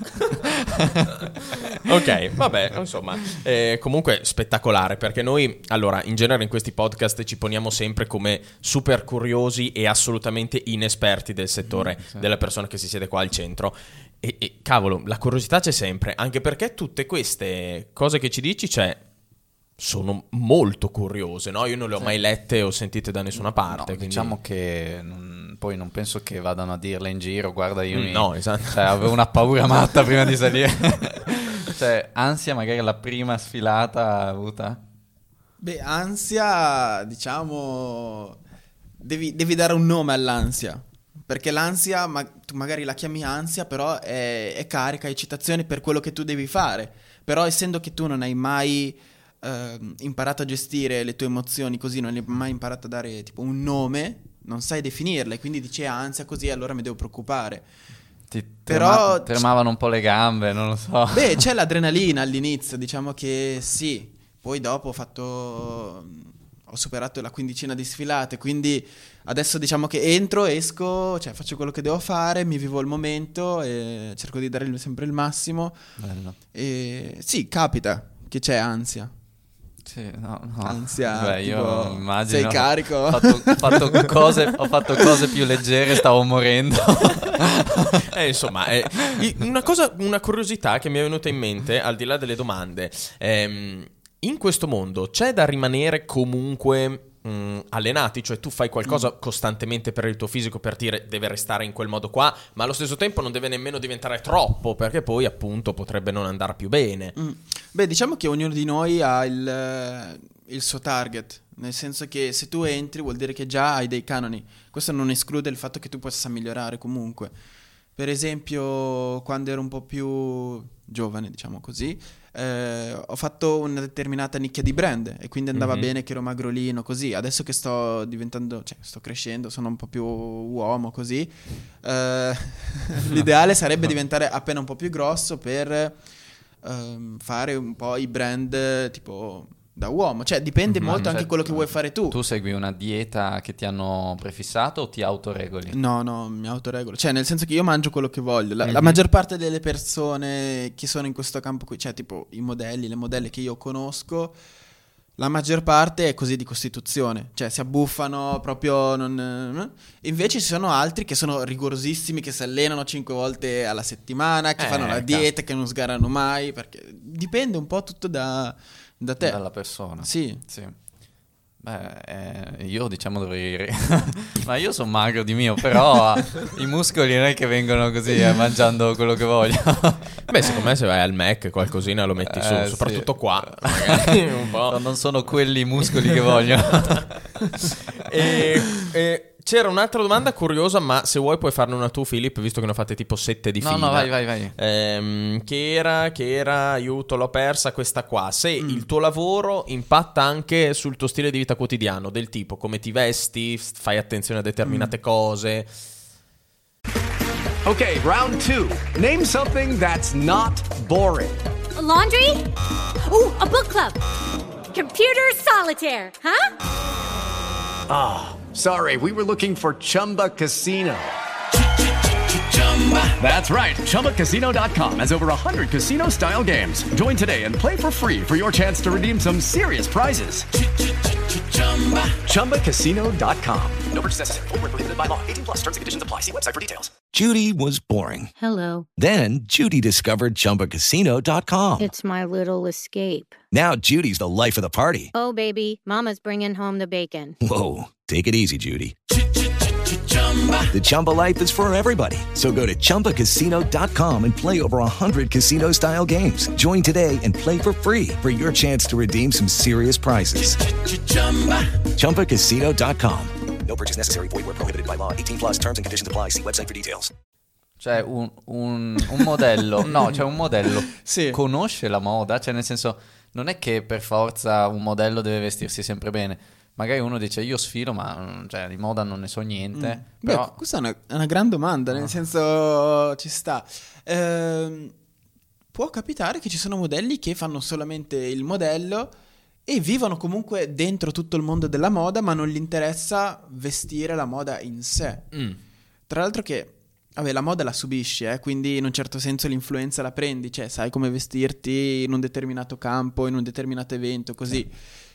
Ok, vabbè, insomma, eh, comunque spettacolare, perché noi, allora, in genere in questi podcast ci poniamo sempre come super curiosi e assolutamente inesperti del settore, sì. della persona che si siede qua al centro. E, e cavolo, la curiosità c'è sempre, anche perché tutte queste cose che ci dici, cioè, sono molto curiose, no? Io non le ho Sì. mai lette o sentite da nessuna parte. No, quindi- diciamo che non- poi non penso che vadano a dirle in giro, guarda io Mm, mi... no, esatto. Cioè, avevo una paura matta prima di salire. Cioè, ansia magari la prima sfilata avuta? Beh, ansia, diciamo, devi, devi dare un nome all'ansia. Perché l'ansia, ma, tu magari la chiami ansia, però è, è carica, eccitazione per quello che tu devi fare. Però essendo che tu non hai mai eh, imparato a gestire le tue emozioni così, non hai mai imparato a dare tipo un nome, non sai definirle, quindi dici "Ah, ansia così, allora mi devo preoccupare". Ti Però- trema- tremavano un po' le gambe, non lo so. Beh, c'è l'adrenalina all'inizio, diciamo che sì. Poi dopo ho fatto... ho superato la quindicina di sfilate, quindi adesso diciamo che entro, esco, cioè faccio quello che devo fare, mi vivo il momento e cerco di dare il- sempre il massimo. Bello. E sì, capita che c'è ansia. Sì, no, no. Ansia, Beh, tipo, io immagino. sei carico? Ho fatto, ho fatto cose, ho fatto cose più leggere, stavo morendo. Eh, insomma, eh, i- una cosa, una curiosità che mi è venuta in mente, al di là delle domande, ehm, in questo mondo c'è da rimanere comunque mh, allenati, cioè tu fai qualcosa costantemente per il tuo fisico per dire deve restare in quel modo qua, ma allo stesso tempo non deve nemmeno diventare troppo, perché poi appunto potrebbe non andare più bene. Mm. Beh, diciamo che ognuno di noi ha il, eh, il suo target, nel senso che se tu entri vuol dire che già hai dei canoni. Questo non esclude il fatto che tu possa migliorare comunque. per esempio, quando ero un po' più giovane, diciamo così, eh, ho fatto una determinata nicchia di brand e quindi andava Mhm. bene che ero magrolino, così. Adesso che sto diventando, cioè sto crescendo, sono un po' più uomo, così, eh, l'ideale sarebbe diventare appena un po' più grosso per ehm, fare un po' i brand tipo da uomo. Cioè dipende Ma molto cioè, anche quello che vuoi fare tu. Tu segui una dieta che ti hanno prefissato o ti autoregoli? No, no, mi autoregolo. Cioè, nel senso che io mangio quello che voglio. La, la Mhm. maggior parte delle persone che sono in questo campo qui, cioè tipo i modelli, le modelle che io conosco, la maggior parte è così di costituzione. Cioè, si abbuffano proprio. Non... eh. Invece ci sono altri che sono rigorosissimi, che si allenano cinque volte alla settimana, che Eh, fanno la cazzo. dieta, che non sgarano mai. Perché dipende un po' tutto da, da te. Dalla persona. Sì. Sì. Beh, eh, io diciamo dovrei... Ma io sono magro di mio, però ah, i muscoli non è che vengono così eh, mangiando quello che voglio. Beh, secondo me se vai al Mac qualcosina lo metti su, Eh, soprattutto sì. qua. Magari un po'. No, non sono quelli i muscoli che voglio. E, e c'era un'altra domanda curiosa, ma se vuoi puoi farne una tu, Filippo, visto che ne ho fatte tipo sette di No, fila. no, vai, vai, vai. Ehm, che era, che era, aiuto, l'ho persa questa qua. Se il tuo lavoro impatta anche sul tuo stile di vita quotidiano, del tipo come ti vesti, fai attenzione a determinate cose. Okay, round two. Name something that's not boring. A laundry? Ooh, a book club. Computer solitaire, huh? Ah, sorry, we were looking for Chumba Casino. That's right, Chumba Casino dot com has over one hundred casino-style games. Join today and play for free for your chance to redeem some serious prizes. Chumba Casino dot com. No purchase necessary. Void where prohibited by law. eighteen plus terms and conditions apply. See website for details. Judy was boring. Hello. Then Judy discovered Chumba Casino dot com. It's my little escape. Now Judy's the life of the party. Oh, baby, mama's bringing home the bacon. Whoa, take it easy, Judy. The Chumba life is for everybody. So go to Chumba Casino dot com and play over one hundred casino-style games. Join today and play for free for your chance to redeem some serious prizes. Chumba Casino dot com. No purchase necessary. Void where prohibited by law. eighteen plus terms and conditions apply. See website for details. Cioè un, un, un modello, no, cioè un modello Sì. conosce la moda, cioè nel senso non è che per forza un modello deve vestirsi sempre bene. Magari uno dice io sfilo ma cioè, di moda non ne so niente. Mm. Però Beh, questa è una, è una gran domanda, nel senso ci sta. Ehm, può capitare che ci sono modelli che fanno solamente il modello e vivono comunque dentro tutto il mondo della moda, ma non gli interessa vestire la moda in sé. Mm. Tra l'altro che, vabbè, la moda la subisci, eh, quindi in un certo senso l'influenza la prendi, cioè sai come vestirti in un determinato campo, in un determinato evento, così.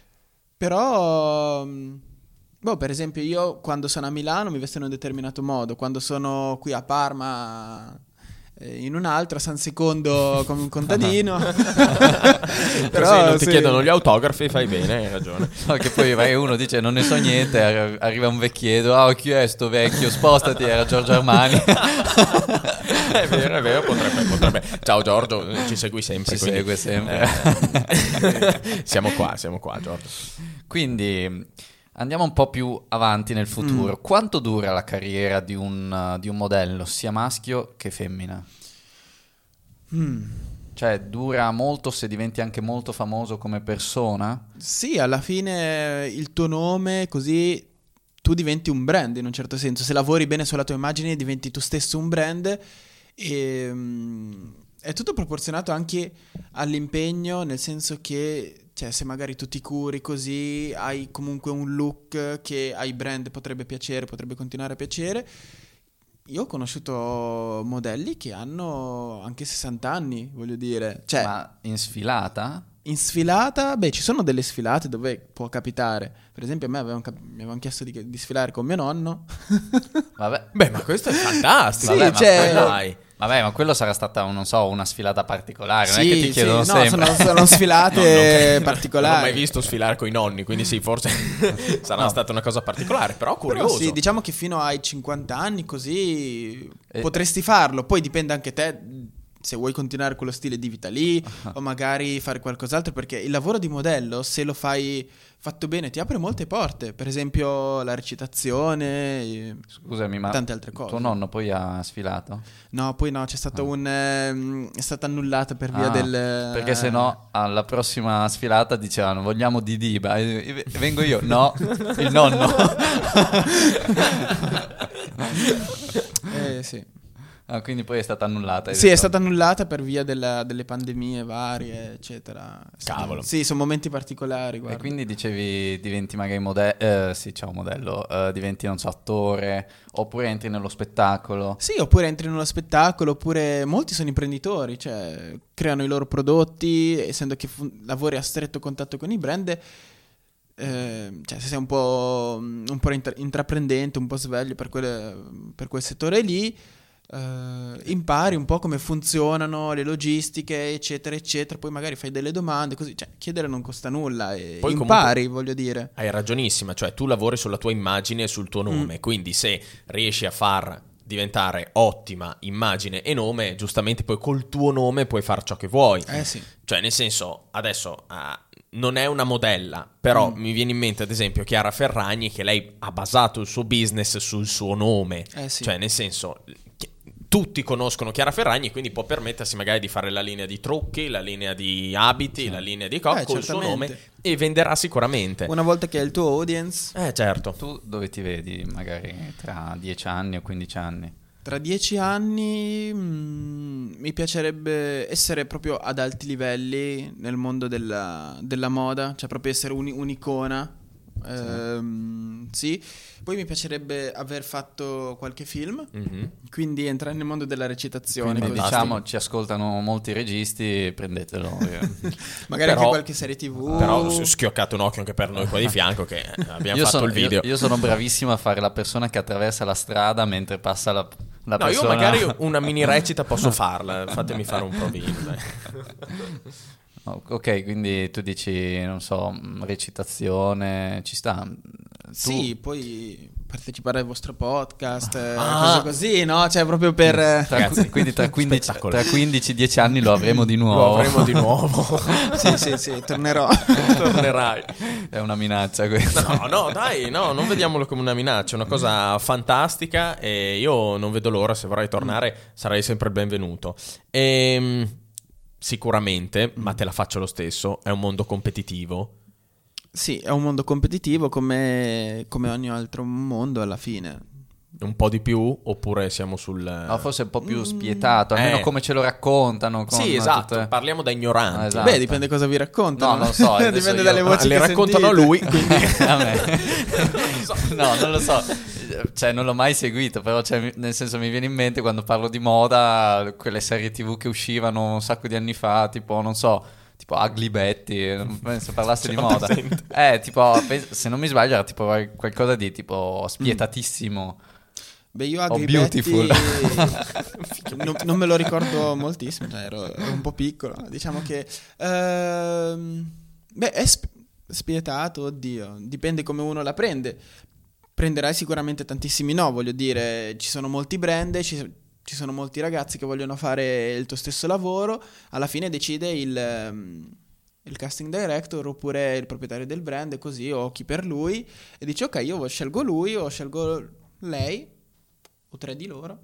Però, boh, per esempio io quando sono a Milano mi vesto in un determinato modo, quando sono qui a Parma eh, in un altro, a San Secondo come un contadino. Così non ti sì. chiedono gli autografi, fai bene, hai ragione. no, che poi vai uno dice non ne so niente, arri- arriva un vecchietto, ah chi è sto vecchio, spostati, era Giorgio Armani. È vero, è vero, potrebbe, potrebbe. Ciao Giorgio, ci segui sempre. Ci quindi, segue sempre. eh, siamo qua, siamo qua, Giorgio. Quindi andiamo un po' più avanti nel futuro. Mm. Quanto dura la carriera di un, di un modello, sia maschio che femmina? Mm. Cioè, dura molto se diventi anche molto famoso come persona? Sì, alla fine il tuo nome, così tu diventi un brand in un certo senso. Se lavori bene sulla tua immagine diventi tu stesso un brand e um, è tutto proporzionato anche all'impegno, nel senso che cioè, se magari tu ti curi così, hai comunque un look che ai brand potrebbe piacere, potrebbe continuare a piacere. Io ho conosciuto modelli che hanno anche sessanta anni, voglio dire. Cioè, ma in sfilata? In sfilata, beh, ci sono delle sfilate dove può capitare. Per esempio, a me avevano, cap- mi avevano chiesto di, di sfilare con mio nonno. Vabbè. Beh, ma questo è fantastico. Sì, Vabbè, ma cioè- quello- dai. Vabbè, ma quello sarà stata, non so, una sfilata particolare. non è Sì, che ti sì, chiedono no, sempre. sono, sono sfilate No, no, particolari. Non ho mai visto sfilare con i nonni, quindi sì, forse sarà No. stata una cosa particolare, però Però curioso. sì, diciamo che fino ai cinquanta anni così E- potresti farlo. Poi dipende anche te se vuoi continuare quello stile di vita lì uh-huh. o magari fare qualcos'altro, perché il lavoro di modello, se lo fai fatto bene, ti apre molte porte, per esempio la recitazione, scusami, ma tante altre cose. Tuo nonno poi ha sfilato? No, poi no, c'è stato ah. un ehm, è stata annullata per via ah, del perché se no alla prossima sfilata dicevano vogliamo Didiba e vengo io, no, il nonno. eh sì. Ah, quindi poi è stata annullata. Sì, detto. È stata annullata per via della, delle pandemie varie, eccetera. Cavolo. Sì, sono momenti particolari. Guarda. E quindi dicevi diventi magari modello, eh, sì, ciao modello, eh, diventi non so attore, oppure entri nello spettacolo. Sì, oppure entri nello spettacolo, oppure molti sono imprenditori, cioè creano i loro prodotti, essendo che fu- lavori a stretto contatto con i brand. Eh, cioè se sei un po', un po' intra- intraprendente, un po' sveglio per, quelle, per quel settore lì, Uh, impari un po' come funzionano le logistiche, eccetera eccetera, poi magari fai delle domande, così, cioè chiedere non costa nulla e poi impari, voglio dire. Hai ragionissima, cioè tu lavori sulla tua immagine e sul tuo nome, mm. quindi se riesci a far diventare ottima immagine e nome, giustamente poi col tuo nome puoi fare ciò che vuoi. Eh sì. Cioè nel senso, adesso uh, non è una modella, però mm. mi viene in mente ad esempio Chiara Ferragni, che lei ha basato il suo business sul suo nome. Eh sì. Cioè nel senso, tutti conoscono Chiara Ferragni, quindi può permettersi magari di fare la linea di trucchi, la linea di abiti, sì. la linea di cose, eh, col suo nome, e venderà sicuramente. Una volta che è il tuo audience. Eh certo. Tu dove ti vedi magari tra dieci anni o quindici anni? Tra dieci anni mh, mi piacerebbe essere proprio ad alti livelli nel mondo della, della moda, cioè proprio essere un, un'icona. Sì. Ehm, sì. Poi mi piacerebbe aver fatto qualche film, mm-hmm. quindi entrare nel mondo della recitazione. Quindi diciamo ci ascoltano molti registi, prendetelo. Magari però, anche qualche serie tivù. Però schioccate un occhio anche per noi qua di fianco che abbiamo io fatto sono, il video. Io, io sono bravissimo a fare la persona che attraversa la strada mentre passa la, la no, persona. Io magari una mini recita posso farla, fatemi fare un provino. Ok, quindi tu dici, non so, recitazione, ci sta. Tu... Sì, poi partecipare al vostro podcast, ah. cose così, no? Cioè proprio per... Tra, Ragazzi, quindi tra quindici dieci anni lo avremo di nuovo. Lo avremo di nuovo. Sì, sì, sì, tornerò. Tornerai. È una minaccia questa. No, no, dai, no, non vediamolo come una minaccia, è una cosa fantastica e io non vedo l'ora, se vorrai tornare mm. sarai sempre il benvenuto. Ehm... Sicuramente, ma te la faccio lo stesso, è un mondo competitivo. Sì, è un mondo competitivo come, come ogni altro mondo alla fine. Un po' di più oppure siamo sul... No, forse un po' più spietato, almeno eh. come ce lo raccontano. Con sì, esatto, tutte... parliamo da ignoranti. Ah, esatto. Beh, dipende cosa vi raccontano. No, non lo so. Dipende dalle voci le che raccontano sentite. a lui, quindi... a me. No, non lo so. Cioè, non l'ho mai seguito, però cioè, nel senso mi viene in mente quando parlo di moda, quelle serie tivù che uscivano un sacco di anni fa, tipo, non so... tipo Ugly Betty, se parlasse di moda. Eh, tipo, se non mi sbaglio era tipo qualcosa di tipo spietatissimo. Beh, io Ugly Beautiful Betty non, non me lo ricordo moltissimo, cioè ero, ero un po' piccolo. Diciamo che ehm, beh, è sp- spietato, oddio, dipende come uno la prende. Prenderai sicuramente tantissimi no, voglio dire, ci sono molti brand, ci Ci sono molti ragazzi che vogliono fare il tuo stesso lavoro, alla fine decide il, il casting director oppure il proprietario del brand, così, o chi per lui, e dice ok, io scelgo lui o scelgo lei, o tre di loro,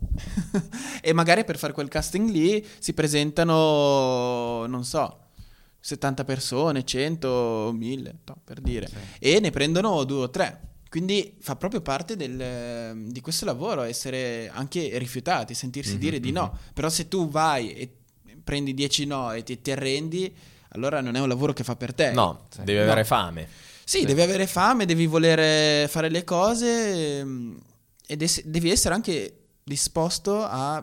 e magari per fare quel casting lì si presentano, non so, settanta persone, cento, mille, no, per dire, sì. E ne prendono due o tre. Quindi fa proprio parte del, di questo lavoro essere anche rifiutati, sentirsi mm-hmm, dire di no. Mm-hmm. Però se tu vai e prendi dieci no e ti, ti arrendi, allora non è un lavoro che fa per te. No, sì. devi avere no. fame. Sì, sì, devi avere fame, devi voler fare le cose e de- devi essere anche disposto a,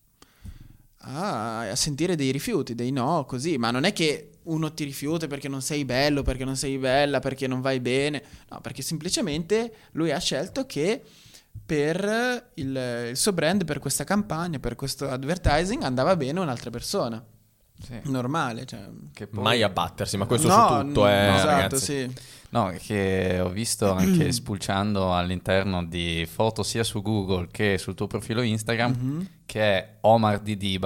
a, a sentire dei rifiuti, dei no, così. Ma non è che uno ti rifiuta perché non sei bello, perché non sei bella, perché non vai bene, no, perché semplicemente lui ha scelto che per il, il suo brand, per questa campagna, per questo advertising andava bene un'altra persona. Sì. Normale, cioè, che poi... mai abbattersi, ma questo no, su tutto è, esatto, ragazzi. Sì. No, che ho visto anche spulciando all'interno di foto sia su Google che sul tuo profilo Instagram, mm-hmm. che è Omar Didiba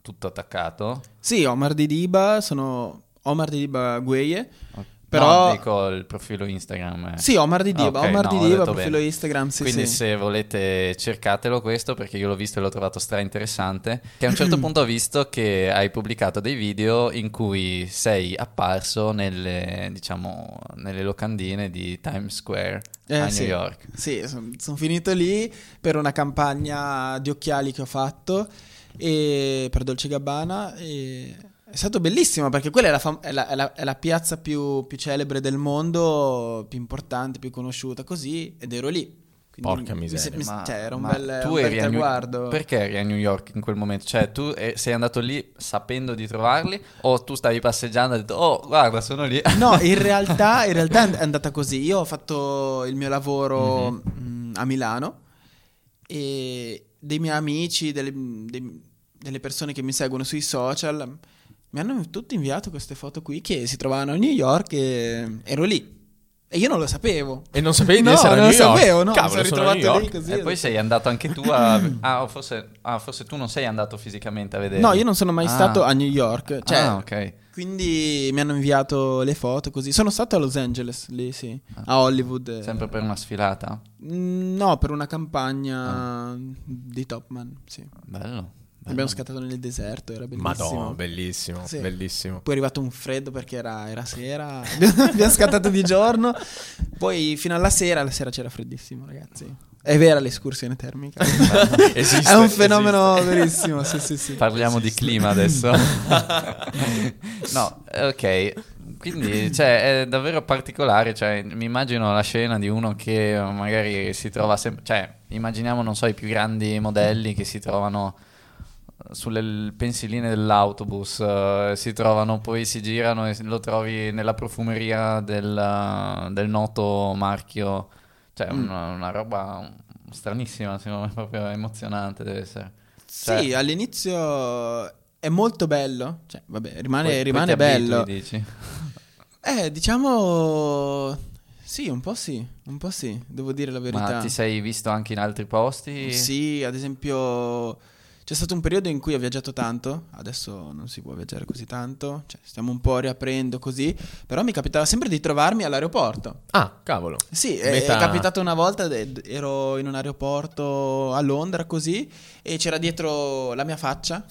tutto attaccato? Sì, Omar Didiba, sono Omar Didiba Gueye. Però no, dico il profilo Instagram. Eh. Sì, Omar Didiba, okay, Omar no, Didiba, profilo bene. Instagram, sì, Quindi sì. se volete cercatelo questo, perché io l'ho visto e l'ho trovato stra interessante, che a un certo punto ho visto che hai pubblicato dei video in cui sei apparso nelle, diciamo, nelle locandine di Times Square eh, a sì. New York. Sì, sono son finito lì per una campagna di occhiali che ho fatto e per Dolce Gabbana e... È stato bellissimo perché quella è la, fam- è la, è la, è la piazza più, più celebre del mondo, più importante, più conosciuta, così, ed ero lì. Quindi Porca mi- miseria. mi- Ma, cioè, era un ma bel, tu un bel eri a New- traguardo. Perché eri a New York in quel momento? Cioè tu eh, sei andato lì sapendo di trovarli o tu stavi passeggiando e hai detto oh guarda sono lì? No, in realtà, in realtà è andata così. Io ho fatto il mio lavoro Mhm. mh, a Milano e dei miei amici, delle, dei- delle persone che mi seguono sui social mi hanno tutti inviato queste foto qui che si trovavano a New York e ero lì. E io non lo sapevo. E non sapevi di No, essere a non New lo York? sapevo, no, Cavolo, mi sono sono a New ritrovato lì York. così. E poi sei andato anche tu a... Ah, o forse, ah, forse tu non sei andato fisicamente a vedere. No, io non sono mai Ah. stato a New York. Cioè, Ah, ok. quindi mi hanno inviato le foto così. Sono stato a Los Angeles, lì sì, a Hollywood. Sempre per una sfilata? Mm, No, per una campagna di Top Man, sì. Bello. Abbiamo scattato nel deserto, era bellissimo. Madonna, bellissimo, Sì. bellissimo. Poi è arrivato un freddo perché era, era sera. Abbiamo scattato di giorno. Poi fino alla sera, la sera c'era freddissimo, ragazzi. È vera l'escursione termica. Esiste, È un fenomeno esiste. verissimo. Sì, sì, sì. Parliamo di clima adesso. No, ok. Quindi cioè, è davvero particolare. Cioè, mi immagino la scena di uno che magari si trova sempre. Cioè, immaginiamo, non so, i più grandi modelli che si trovano sulle l- pensiline dell'autobus, eh, si trovano, poi si girano e lo trovi nella profumeria del, del noto marchio. Cioè, Mm. una, una roba stranissima, secondo me, proprio emozionante deve essere. Cioè, Sì, all'inizio è molto bello. Cioè, vabbè, rimane, poi- poi rimane ti abitui, bello. dici. Eh, diciamo. Sì, un po' sì. Un po' sì, devo dire la verità. Ma ti sei visto anche in altri posti? Sì, ad esempio c'è stato un periodo in cui ho viaggiato tanto, adesso non si può viaggiare così tanto, cioè stiamo un po' riaprendo così, però mi capitava sempre di trovarmi all'aeroporto. Ah, cavolo. Sì, è- Meta- è capitato una volta, de- ero in un aeroporto a Londra così e c'era dietro la mia faccia,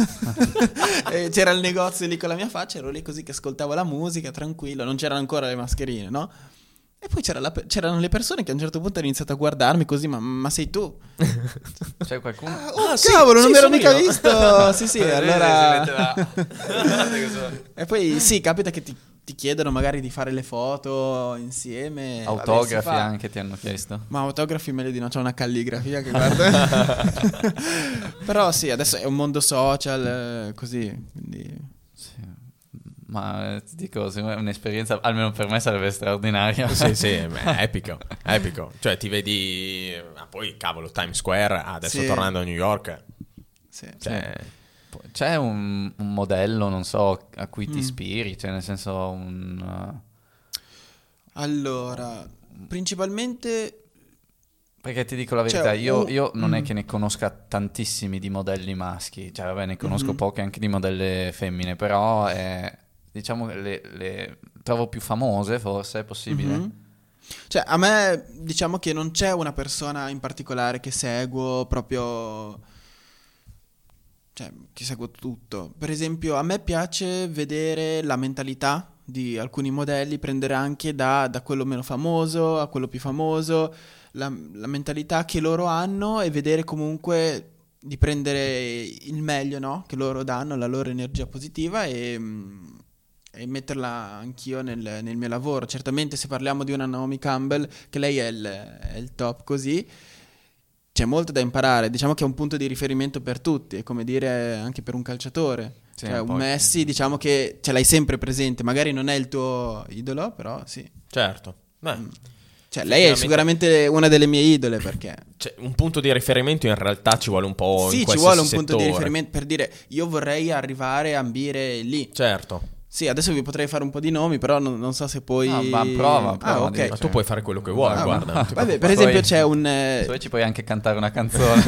e c'era il negozio lì con la mia faccia, ero lì così che ascoltavo la musica tranquillo, non c'erano ancora le mascherine, no? E poi c'era la pe- c'erano le persone che a un certo punto hanno iniziato a guardarmi così, ma, ma sei tu? C'è qualcuno? Oh, Ah, sì, cavolo, non sì, mi ero sono mica io. visto. Sì, sì, Eh, allora. si metteva- E poi sì, capita che ti, ti chiedono magari di fare le foto insieme. Vabbè, si Autografi fa. anche ti hanno chiesto. Ma autografi meglio di no, c'è una calligrafia che guarda. Però sì, adesso è un mondo social, eh, così, quindi. Sì. Ma eh, ti dico, secondo me un'esperienza, almeno per me, sarebbe straordinaria. Sì, sì, è epico, epico. Cioè ti vedi, ah, poi cavolo, Times Square, adesso Sì. tornando a New York. Sì. Cioè, Poi c'è un, un modello, non so, a cui ti Mm. ispiri, cioè nel senso un... uh, Allora, principalmente. Perché ti dico la Cioè, verità, io, un- io non è mm. che ne conosca tantissimi di modelli maschi, cioè vabbè ne conosco Mhm. poche anche di modelle femmine, però eh, diciamo che le, le trovo più famose, forse è possibile. Mhm. Cioè, a me diciamo che non c'è una persona in particolare che seguo proprio. Cioè, che seguo tutto. Per esempio, a me piace vedere la mentalità di alcuni modelli, prendere anche da, da quello meno famoso a quello più famoso, la, la mentalità che loro hanno e vedere comunque di prendere il meglio, no? Che loro danno, la loro energia positiva e, mm, e metterla anch'io nel, nel mio lavoro. Certamente se parliamo di una Naomi Campbell, che lei è il, è il top così, c'è molto da imparare. Diciamo che è un punto di riferimento per tutti, è come dire anche per un calciatore. Sì, Cioè un un po'. Messi, diciamo che ce l'hai sempre presente, magari non è il tuo idolo, però sì. certo. Beh, Cioè lei è sicuramente una delle mie idole perché cioè, un punto di riferimento in realtà ci vuole un po' in sì, ci qualsiasi vuole un punto di settore. riferimento per dire io vorrei arrivare a ambire lì. Certo. Sì, adesso vi potrei fare un po' di nomi, però non, non so se poi... No, ma prova, prova Ah, ok. Ma tu puoi fare quello che vuoi, Ah, guarda. ma- non ti Vabbè, per preoccupare. esempio Poi- c'è un... eh, Poi ci puoi anche cantare una canzone.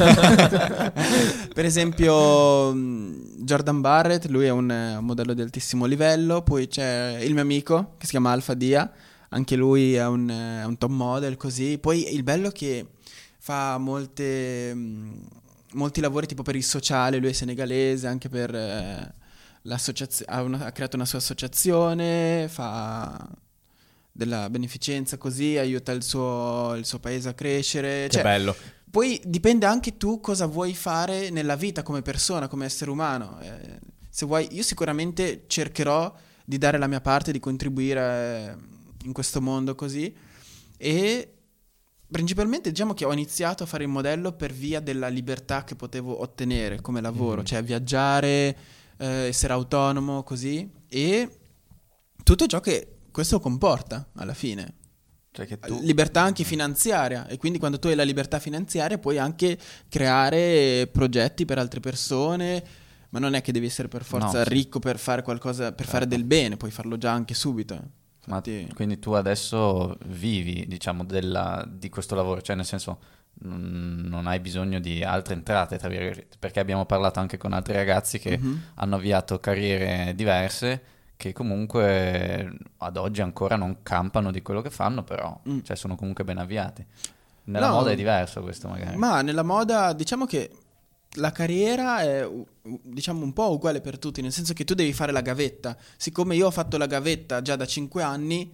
per esempio mh, Jordan Barrett, lui è un, eh, un modello di altissimo livello. Poi c'è il mio amico che si chiama Alfa Dia, anche lui è un, eh, è un top model così. Poi il bello è che fa molte, mh, molti lavori tipo per il sociale, lui è senegalese, anche per eh, l'associazione, ha, una- ha creato una sua associazione, fa della beneficenza così, aiuta il suo, il suo paese a crescere. Che Cioè, bello. poi dipende anche tu cosa vuoi fare nella vita come persona, come essere umano. Eh, se vuoi, io sicuramente cercherò di dare la mia parte, di contribuire eh, in questo mondo così. E principalmente diciamo che ho iniziato a fare il modello per via della libertà che potevo ottenere come lavoro, cioè viaggiare, eh, essere autonomo così, e tutto ciò che questo comporta alla fine. Cioè che tu... Libertà anche finanziaria, e quindi quando tu hai la libertà finanziaria puoi anche creare progetti per altre persone, ma non è che devi essere per forza No, sì. ricco per fare qualcosa, per fare del bene, puoi farlo già anche subito. Ma Infatti- quindi tu adesso vivi, diciamo, della, di questo lavoro, cioè nel senso non, non hai bisogno di altre entrate, tra virgolette, perché abbiamo parlato anche con altri ragazzi che Mhm. hanno avviato carriere diverse, che comunque ad oggi ancora non campano di quello che fanno, però Mm. cioè, sono comunque ben avviati. Nella No, moda è diverso questo magari. Ma nella moda diciamo che la carriera è u- u- diciamo un po' uguale per tutti, nel senso che tu devi fare la gavetta. Siccome io ho fatto la gavetta già da cinque anni,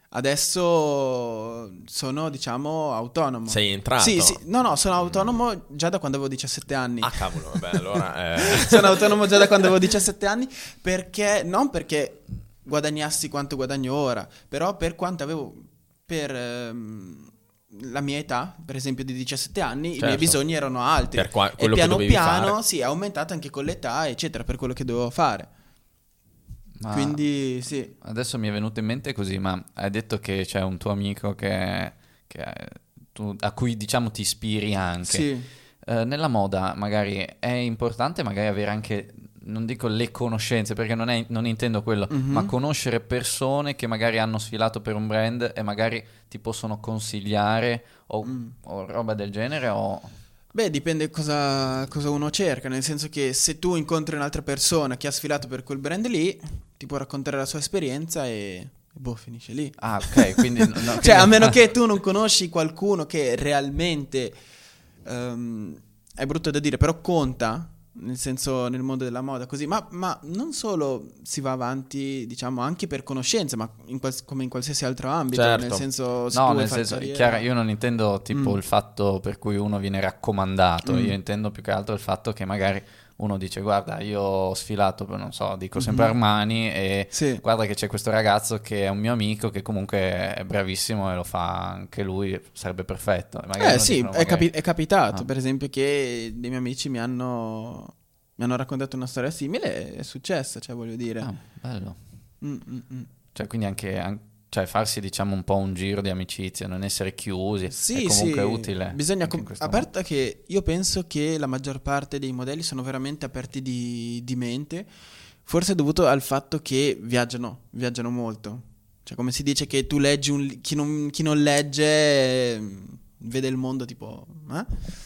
adesso sono diciamo autonomo. Sei entrato? Sì, sì, no, no, sono autonomo già da quando avevo diciassette anni. Ah, cavolo, vabbè, allora... eh. Sono autonomo già da quando avevo diciassette anni, perché non perché guadagnassi quanto guadagno ora, però per quanto avevo per ehm, la mia età, per esempio di diciassette anni, i Certo. miei bisogni erano altri. Per qua- e quello che piano dovevi piano fare. sì, è aumentato anche con l'età, eccetera, per quello che dovevo fare. Ma Quindi sì. adesso mi è venuto in mente così, ma hai detto che c'è un tuo amico che, che tu- a cui diciamo ti ispiri anche. Sì. Eh, nella moda magari è importante magari avere anche, non dico le conoscenze perché non, è, non intendo quello, Mhm. ma conoscere persone che magari hanno sfilato per un brand e magari ti possono consigliare o, Mm. o roba del genere o... Beh, dipende cosa, cosa uno cerca, nel senso che se tu incontri un'altra persona che ha sfilato per quel brand lì, ti può raccontare la sua esperienza e boh, finisce lì. Ah, ok, quindi... no, Cioè, quindi- a meno che tu non conosci qualcuno che realmente ehm, è brutto da dire, però conta, nel senso nel mondo della moda così, ma, ma non solo si va avanti, diciamo, anche per conoscenze, ma in quals- come in qualsiasi altro ambito, Certo. nel senso se No, tu vuoi nel fare senso, carriera- chiaro, io non intendo tipo Mm. il fatto per cui uno viene raccomandato, Mm. io intendo più che altro il fatto che magari uno dice guarda io ho sfilato per non so, dico sempre Mhm. Armani e Sì. guarda che c'è questo ragazzo che è un mio amico che comunque è bravissimo e lo fa anche lui, sarebbe perfetto. E magari Eh uno sì, dicono, è, magari- capi- è capitato, Ah. per esempio, che dei miei amici mi hanno, mi hanno raccontato una storia simile, è successa, cioè voglio dire. Ah, bello. Mm, mm, mm. Cioè quindi anche, an- cioè farsi diciamo un po' un giro di amicizia, non essere chiusi, Sì, è comunque sì, utile. bisogna anche com- in questo a parte che io penso che la maggior parte dei modelli sono veramente aperti di, di mente, forse dovuto al fatto che viaggiano, viaggiano molto. Cioè, come si dice che tu leggi un li- chi non, chi non legge eh, vede il mondo tipo, eh?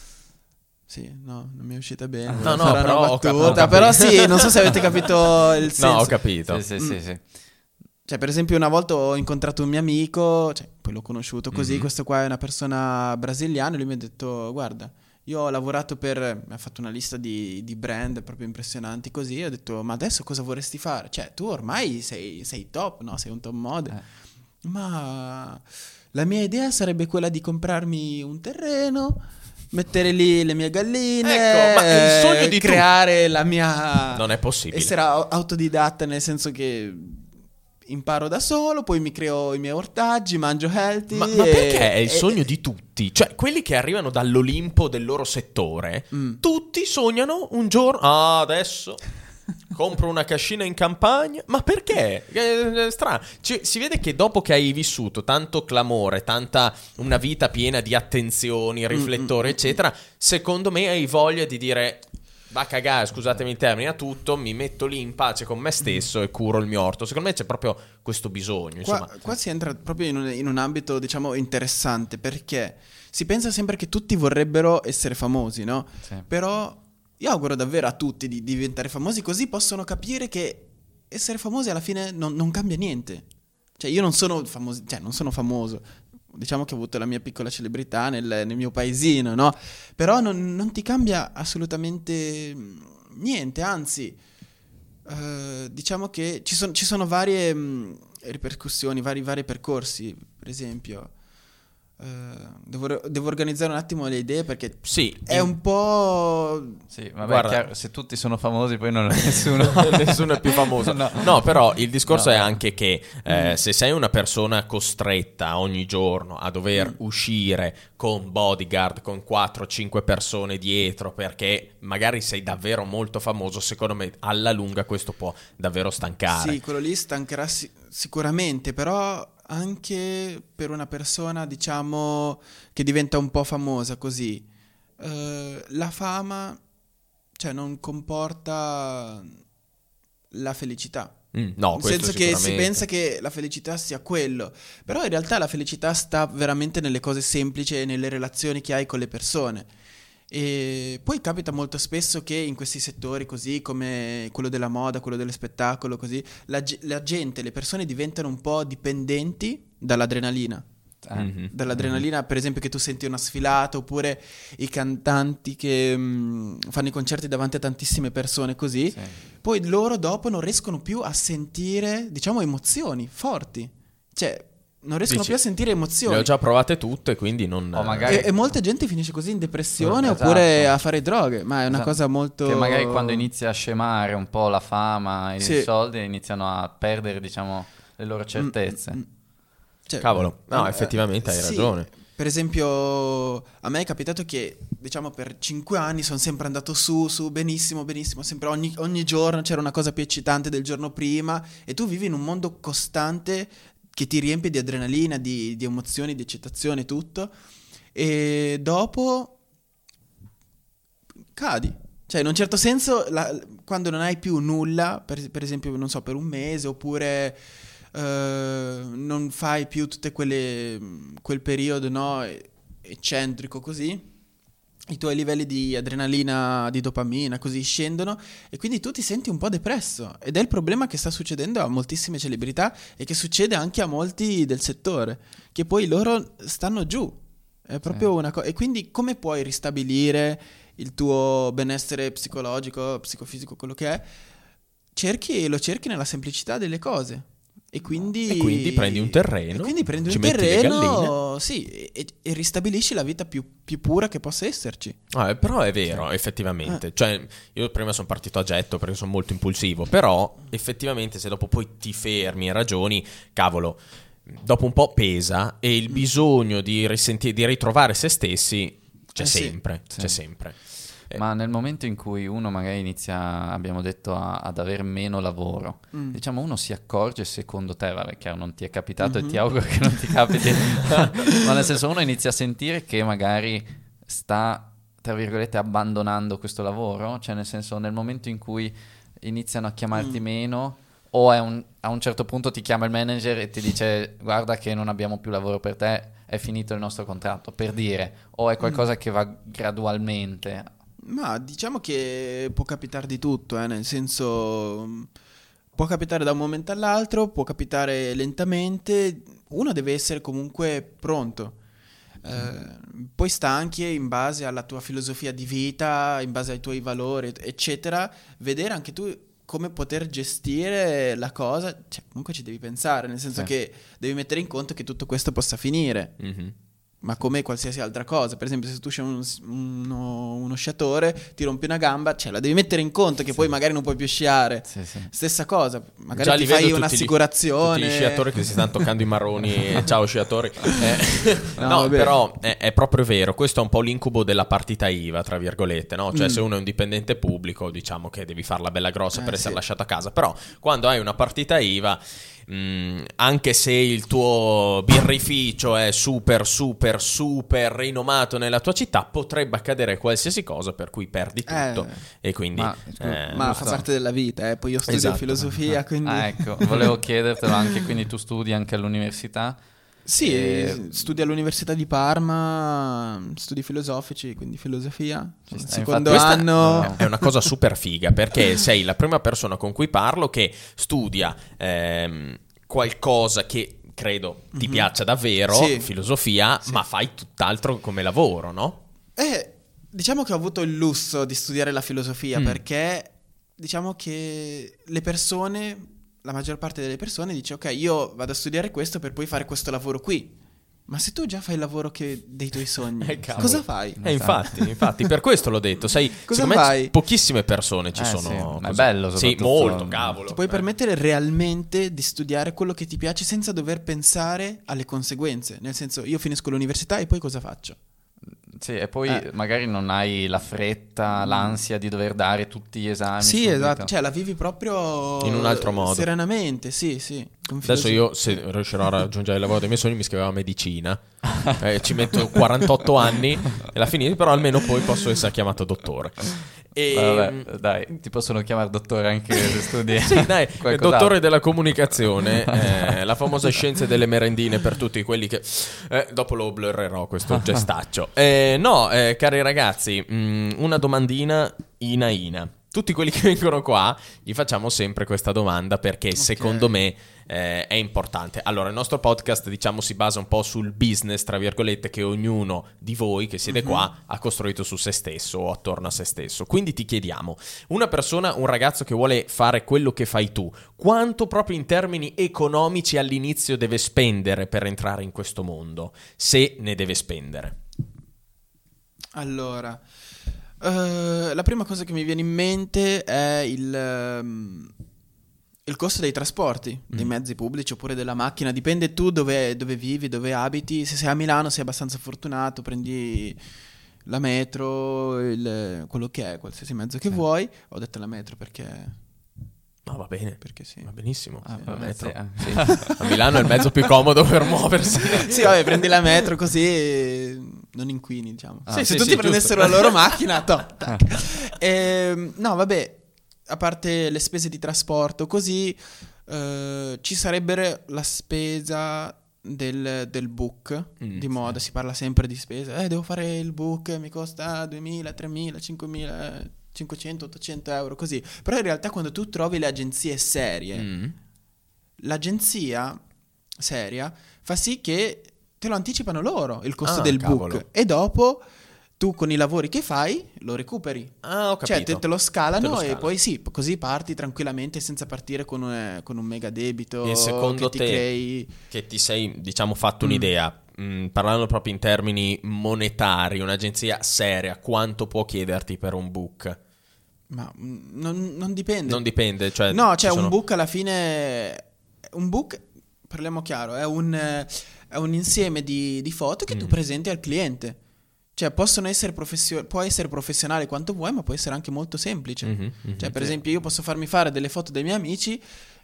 Sì, no, non mi è uscita bene. No, volevo no, fare una però ho cap- ho battuta, capito. però sì, non so se avete capito il senso. No, ho capito. Sì, sì, sì, sì. Cioè, per esempio, una volta ho incontrato un mio amico, cioè, poi l'ho conosciuto così, Mhm. questo qua è una persona brasiliana, e lui mi ha detto, guarda, io ho lavorato per... mi ha fatto una lista di, di brand proprio impressionanti così, e ho detto, ma adesso cosa vorresti fare? Cioè, tu ormai sei, sei top, no? Sei un top model. Eh. Ma la mia idea sarebbe quella di comprarmi un terreno, mettere lì le mie galline, Ecco, ma il sogno di tu- creare la mia... Non è possibile. essere au- autodidatta, nel senso che imparo da solo, poi mi creo i miei ortaggi, mangio healthy. Ma, ma e- perché è il e- sogno di tutti? Cioè, quelli che arrivano dall'Olimpo del loro settore, Mm. tutti sognano un giorno... Ah, adesso compro una cascina in campagna. Ma perché? È strano. Cioè, si vede che dopo che hai vissuto tanto clamore, tanta una vita piena di attenzioni, riflettori, mm, eccetera, secondo me hai voglia di dire... va a cagare, scusatemi il termine, a tutto, mi metto lì in pace con me stesso e curo il mio orto. Secondo me c'è proprio questo bisogno, insomma. Qua, qua si entra proprio in un, in un ambito, diciamo, interessante, perché si pensa sempre che tutti vorrebbero essere famosi, no? Sì. Però io auguro davvero a tutti di diventare famosi, così possono capire che essere famosi alla fine non, non cambia niente. Cioè io non sono famoso, cioè non sono famoso, diciamo che ho avuto la mia piccola celebrità nel, nel mio paesino, no? Però non, non ti cambia assolutamente niente, anzi, eh, diciamo che ci, son, ci sono varie mh, ripercussioni, vari, vari percorsi, per esempio. Uh, devo, devo organizzare un attimo le idee perché sì, è in... un po'. Sì, vabbè, guarda, chiaro, se tutti sono famosi poi non è nessuno nessuno è più famoso. No, no però il discorso no. è anche che eh, mm. se sei una persona costretta ogni giorno a dover mm. uscire con bodyguard, con quattro cinque persone dietro perché magari sei davvero molto famoso, secondo me alla lunga questo può davvero stancare. Sì, quello lì stancherà si- sicuramente, però anche per una persona, diciamo, che diventa un po' famosa così, eh, la fama, cioè, non comporta la felicità. Mm, no, nel questo senso che si sicuramente. pensa che la felicità sia quello, però in realtà la felicità sta veramente nelle cose semplici e nelle relazioni che hai con le persone. E poi capita molto spesso che in questi settori così come quello della moda, quello dello spettacolo, così la, la gente, le persone diventano un po' dipendenti dall'adrenalina. Mm-hmm. Dall'adrenalina, per esempio, che tu senti una sfilata, oppure i cantanti che mh, fanno i concerti davanti a tantissime persone così, sì. Poi loro dopo non riescono più a sentire, diciamo, emozioni forti, cioè non riescono Dici, più a sentire emozioni. Le ho già provate tutte, quindi non... O magari... e, e molta gente finisce così in depressione, esatto. oppure a fare droghe, ma è una Esatto. cosa molto... Che magari quando inizia a scemare un po' la fama e Sì. i soldi iniziano a perdere, diciamo, le loro certezze. Mm, mm, cioè, Cavolo, no, eh, effettivamente hai sì. ragione. Per esempio, a me è capitato che, diciamo, per cinque anni sono sempre andato su, su, benissimo, benissimo, sempre ogni, ogni giorno c'era una cosa più eccitante del giorno prima, e tu vivi in un mondo costante che ti riempie di adrenalina, di, di emozioni, di eccitazione, tutto, e dopo cadi. Cioè, in un certo senso, la, quando non hai più nulla, per, per esempio, non so, per un mese, oppure uh, non fai più tutte quelle quel periodo, no, eccentrico così, i tuoi livelli di adrenalina, di dopamina, così scendono, e quindi tu ti senti un po' depresso, ed è il problema che sta succedendo a moltissime celebrità e che succede anche a molti del settore, che poi loro stanno giù. È proprio Sì. una cosa. E quindi come puoi ristabilire il tuo benessere psicologico, psicofisico, quello che è? Cerchi, lo cerchi nella semplicità delle cose. E quindi, E quindi prendi un terreno, e quindi prendi ci un metti le terreno, galline. sì, e, e ristabilisci la vita più, più pura che possa esserci. Ah, però è vero, effettivamente. Cioè, io prima sono partito a getto perché sono molto impulsivo, però effettivamente se dopo poi ti fermi e ragioni, cavolo, dopo un po' pesa, e il bisogno di risentire, di ritrovare se stessi c'è Eh sì. sempre, Sì. c'è sempre. Eh. Ma nel momento in cui uno magari inizia, abbiamo detto, a- ad avere meno lavoro, Mm. diciamo, uno si accorge, secondo te, vabbè, chiaro, non ti è capitato Mhm. e ti auguro che non ti capiti, ma nel senso, uno inizia a sentire che magari sta, tra virgolette, abbandonando questo lavoro, cioè nel senso, nel momento in cui iniziano a chiamarti Mm. meno, o a un, a un certo punto ti chiama il manager e ti dice guarda che non abbiamo più lavoro per te, è finito il nostro contratto, per dire, o è qualcosa Mm. che va gradualmente. Ma diciamo che può capitare di tutto, eh, nel senso, mh, può capitare da un momento all'altro, può capitare lentamente, uno deve essere comunque pronto. Eh, poi sta anche in base alla tua filosofia di vita, in base ai tuoi valori, eccetera, vedere anche tu come poter gestire la cosa, cioè comunque ci devi pensare, nel senso Sì. che devi mettere in conto che tutto questo possa finire. Mhm. Ma come qualsiasi altra cosa, per esempio se tu sei uno, uno, uno sciatore, ti rompi una gamba, cioè la devi mettere in conto che Sì. poi magari non puoi più sciare. Sì, sì. Stessa cosa, magari Già ti li vedo fai tutti un'assicurazione. gli- Tutti gli sciatori che si stanno toccando i marroni. e Ciao sciatori. Eh, No, no, vabbè. però è, è proprio vero. Questo è un po' l'incubo della partita I V A, tra virgolette, no? Cioè, Mm. se uno è un dipendente pubblico, diciamo che devi farla bella grossa Eh, per essere sì. lasciato a casa. Però quando hai una partita I V A, mh, anche se il tuo birrificio è super super super rinomato nella tua città, potrebbe accadere qualsiasi cosa per cui perdi tutto, eh, e quindi ma, eh, ma fa parte della vita, eh. Poi io studio esatto. filosofia, quindi ah, ecco, volevo chiedertelo anche, quindi tu studi anche all'università? Sì, e... studio all'Università di Parma, studi filosofici, quindi filosofia. Ci sta. Secondo Infatti, anno. È una cosa super figa, perché sei la prima persona con cui parlo che studia ehm, qualcosa che credo ti Mhm. piaccia davvero, Sì. filosofia, Sì. ma fai tutt'altro come lavoro, no? Eh, diciamo che ho avuto il lusso di studiare la filosofia Mm. perché diciamo che le persone, la maggior parte delle persone dice ok, io vado a studiare questo per poi fare questo lavoro qui. Ma se tu già fai il lavoro che dei tuoi sogni, Eh, cavolo. cosa fai? Eh, infatti, infatti, per questo l'ho detto. Sai, Cosa secondo me fai? pochissime persone ci Eh, sono. sì, ma è così. bello Sì, soprattutto. molto, cavolo. Ti puoi Eh. permettere realmente di studiare quello che ti piace senza dover pensare alle conseguenze. Nel senso, io finisco l'università e poi cosa faccio? Sì, e poi Eh. magari non hai la fretta, l'ansia di dover dare tutti gli esami. Sì, subito. esatto, cioè la vivi proprio In un altro modo. serenamente, sì, sì. Con Adesso filosofia. io, se riuscirò a raggiungere il lavoro dei miei sogni, mi scriverò a medicina. Eh, ci metto quarantotto anni e la finita, però almeno poi posso essere chiamato dottore. E Vabbè, dai, ti possono chiamare dottore anche se studi. sì, dai, qualcos'altro. dottore della comunicazione, eh, la famosa scienze delle merendine per tutti quelli che... eh, dopo lo blurrerò questo gestaccio. Eh, no, eh, cari ragazzi, mh, una domandina ina ina. Tutti quelli che vengono qua gli facciamo sempre questa domanda perché secondo me eh, è importante. Allora, il nostro podcast, diciamo, si basa un po' sul business, tra virgolette, che ognuno di voi che siete Mhm. qua ha costruito su se stesso o attorno a se stesso. Quindi ti chiediamo, una persona, un ragazzo che vuole fare quello che fai tu, quanto proprio in termini economici all'inizio deve spendere per entrare in questo mondo? Se ne deve spendere. Allora, eh, la prima cosa che mi viene in mente è il, ehm, il costo dei trasporti, dei Mm. mezzi pubblici oppure della macchina. Dipende tu dove, dove vivi, dove abiti. Se sei a Milano sei abbastanza fortunato, prendi la metro, il- quello che è, qualsiasi mezzo che vuoi. Ho detto la metro perché... No, va bene, Perché sì. va benissimo. Ah, Sì, vabbè, la metro. sì, eh. Sì. A Milano è il mezzo più comodo per muoversi. Sì, vabbè, prendi la metro così e non inquini, diciamo. Ah, Sì, se sì, tutti sì, prendessero giusto. la loro macchina, to, tac. Ehm, no, vabbè, a parte le spese di trasporto, così eh, ci sarebbe la spesa del, del book Mm, di moda. Si parla sempre di spesa. Eh, devo fare il book, mi costa duemila, tremila, cinquemila, cinquecento, ottocento euro, così. Però in realtà quando tu trovi le agenzie serie, Mm. l'agenzia seria fa sì che te lo anticipano loro il costo Ah, del cavolo. book e dopo tu con i lavori che fai lo recuperi. Ah, ho capito. Cioè te, te lo scalano Te lo e scalano. poi sì, così parti tranquillamente senza partire con un, con un mega debito E secondo che te, ti crei... che ti sei, diciamo, fatto Mm. un'idea, mh, parlando proprio in termini monetari, un'agenzia seria, quanto può chiederti per un book? Ma mm, non, non dipende. Non dipende, cioè... No, ci cioè sono- un book alla fine... Un book, parliamo chiaro, è un, eh, è un insieme di, di foto che tu Mm. presenti al cliente. Cioè possono essere professio- può essere professionale quanto vuoi, ma può essere anche molto semplice. Mhm, mhm. Cioè per Sì. esempio io posso farmi fare delle foto dei miei amici,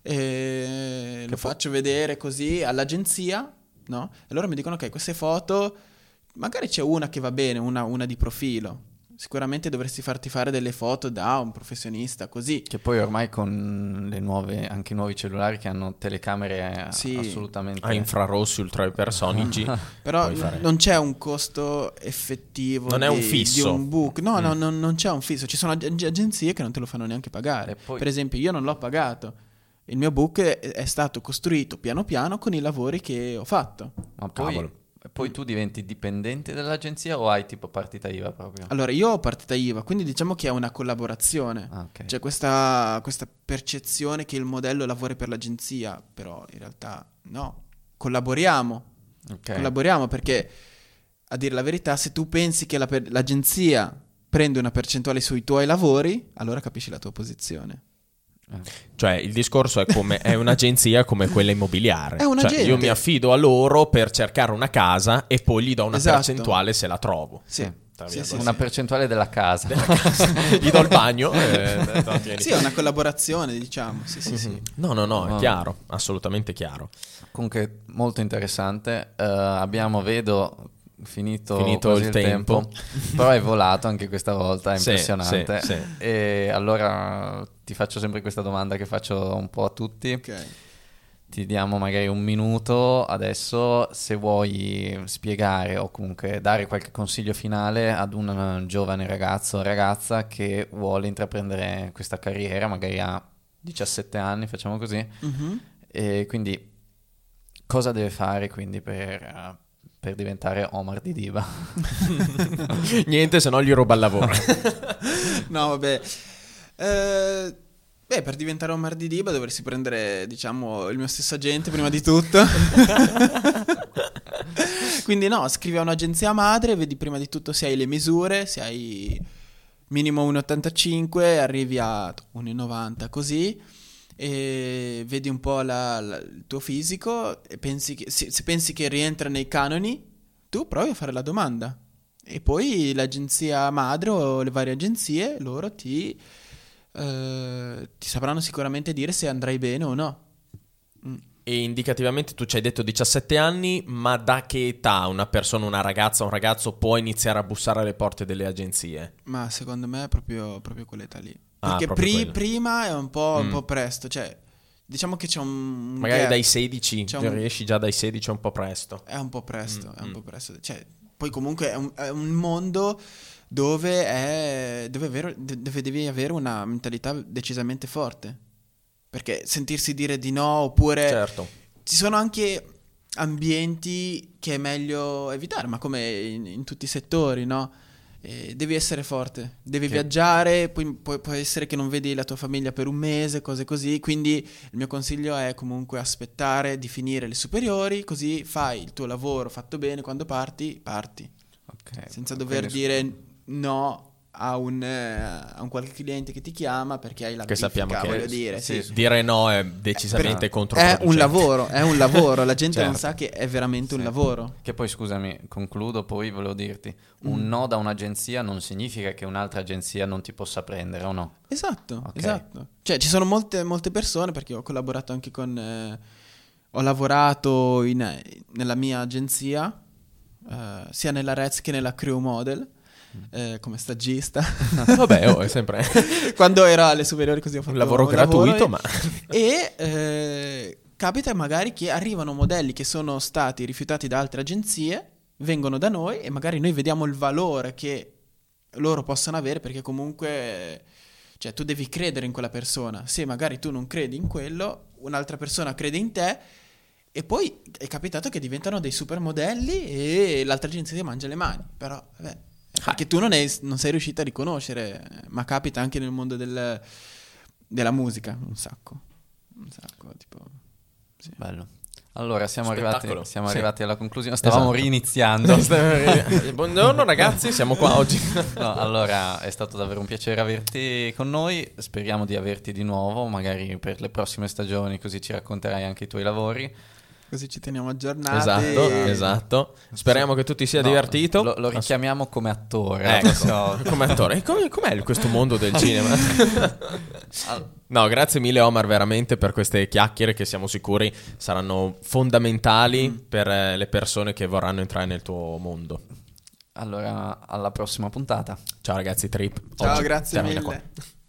e lo può- faccio vedere così all'agenzia, no? E loro mi dicono ok, queste foto, magari c'è una che va bene, una, una di profilo. Sicuramente dovresti farti fare delle foto da un professionista, così. Che poi ormai con le nuove, anche i nuovi cellulari che hanno telecamere eh, Sì. assolutamente... A infrarossi, ultraipersonici. Però puoi fare. non c'è un costo effettivo Non è un di, fisso. di un book. No, no, Mm. non, non c'è un fisso. Ci sono ag- agenzie che non te lo fanno neanche pagare. E poi- Per esempio, io non l'ho pagato. Il mio book è, è stato costruito piano piano con i lavori che ho fatto. Ma poi, Cavolo. poi tu diventi dipendente dall'agenzia o hai tipo partita I V A proprio? Allora, io ho partita I V A, quindi diciamo che è una collaborazione. Ah, ok. C'è questa, questa percezione che il modello lavori per l'agenzia, però in realtà no. Collaboriamo. Ok. Collaboriamo perché, a dire la verità, se tu pensi che la per- l'agenzia prende una percentuale sui tuoi lavori, allora capisci la tua posizione. Cioè, il discorso è come è un'agenzia come quella immobiliare. È un Cioè, agente. io mi affido a loro per cercare una casa e poi gli do una Esatto. percentuale se la trovo. Sì. Sì, sì, una sì. percentuale della casa, della casa. Gli do il bagno. eh, no, tieni. Sì, è una collaborazione, diciamo. Sì, sì, sì. No, no, no, è No. chiaro, assolutamente chiaro. Comunque molto interessante. Eh, abbiamo, vedo, finito, Finito quasi il il tempo. tempo, però è volato anche questa volta, è Sì, impressionante. sì, sì. E allora ti faccio sempre questa domanda che faccio un po' a tutti. Ok. Ti diamo magari un minuto adesso se vuoi spiegare o comunque dare qualche consiglio finale ad un giovane ragazzo o ragazza che vuole intraprendere questa carriera, magari ha diciassette anni, facciamo così. Mhm. E quindi cosa deve fare quindi per, eh, per diventare Omar di Diba? Niente, se no gli ruba il lavoro. No, vabbè. Eh, beh, per diventare Omar di Diba dovresti prendere, diciamo, il mio stesso agente prima di tutto. Quindi no, scrivi a un'agenzia madre, vedi prima di tutto se hai le misure, se hai minimo uno virgola ottantacinque, arrivi a uno virgola novanta così, e vedi un po' la- la- il tuo fisico e pensi che, se, se pensi che rientra nei canoni, tu provi a fare la domanda. E poi l'agenzia madre o le varie agenzie, loro ti, eh, ti sapranno sicuramente dire se andrai bene o no. Mm. E indicativamente tu ci hai detto diciassette anni, ma da che età una persona, una ragazza, un ragazzo può iniziare a bussare alle porte delle agenzie? Ma secondo me è proprio, proprio quell'età lì. Ah, Perché proprio pri- quello. prima è un po', un Mm. po' presto, cioè diciamo che c'è un... Magari gap. dai sedici, C'è cioè un- riesci già dai sedici, è un po' presto. È un po' presto, Mm, è un mm. po' presto. Cioè, poi comunque è un, è un mondo dove è dove, è vero- dove devi avere una mentalità decisamente forte. Perché sentirsi dire di no, oppure Certo. ci sono anche ambienti che è meglio evitare, ma come in, in tutti i settori, no? Eh, devi essere forte, devi Che- viaggiare, poi può, può essere che non vedi la tua famiglia per un mese, cose così, quindi il mio consiglio è comunque aspettare di finire le superiori, così fai il tuo lavoro fatto bene, quando parti, parti, Ok, senza dover quindi- dire no a un, eh, a un qualche cliente che ti chiama perché hai la Che sappiamo biffa, che voglio dire, sì, sì. dire no è decisamente È controproducente. un lavoro, è un lavoro, la gente non Certo. sa che è veramente un Sì. lavoro. Che poi scusami, concludo, poi volevo dirti, un Mm. no da un'agenzia non significa che un'altra agenzia non ti possa prendere o no? Esatto, Ok. esatto. Cioè, ci sono molte, molte persone, perché ho collaborato anche con... eh, ho lavorato in- nella mia agenzia, eh, sia nella Rez che nella Crew Model, eh, come stagista. Vabbè, oh, è sempre Quando ero alle superiori così ho fatto un lavoro gratuito, ma... E eh, capita magari che arrivano modelli che sono stati rifiutati da altre agenzie, vengono da noi e magari noi vediamo il valore che loro possono avere, perché comunque, cioè, tu devi credere in quella persona. Se magari tu non credi in quello, un'altra persona crede in te, e poi è capitato che diventano dei supermodelli e l'altra agenzia ti mangia le mani. Però, vabbè, perché tu non, è- non sei riuscita a riconoscere, ma capita anche nel mondo del- della musica, un sacco. Un sacco, tipo... sì. Bello. Allora, siamo, Spettacolo. arrivati, siamo Sì. arrivati alla conclusione. Stavamo Esatto. riniziando. Buongiorno ragazzi, siamo qua oggi. No, allora, è stato davvero un piacere averti con noi. Speriamo di averti di nuovo, magari per le prossime stagioni, così ci racconterai anche i tuoi lavori. Così ci teniamo aggiornati. Esatto, e- esatto. Speriamo che tu ti sia No, divertito. Lo, lo richiamiamo come attore. la prossima Ecco, volta. come attore. E come- com'è questo mondo del cinema? Al- No, grazie mille Omar veramente per queste chiacchiere che siamo sicuri saranno fondamentali per eh, le persone che vorranno entrare nel tuo mondo. Allora, alla prossima puntata. Ciao ragazzi, Trip. Ciao, Oggi grazie termina mille. qua.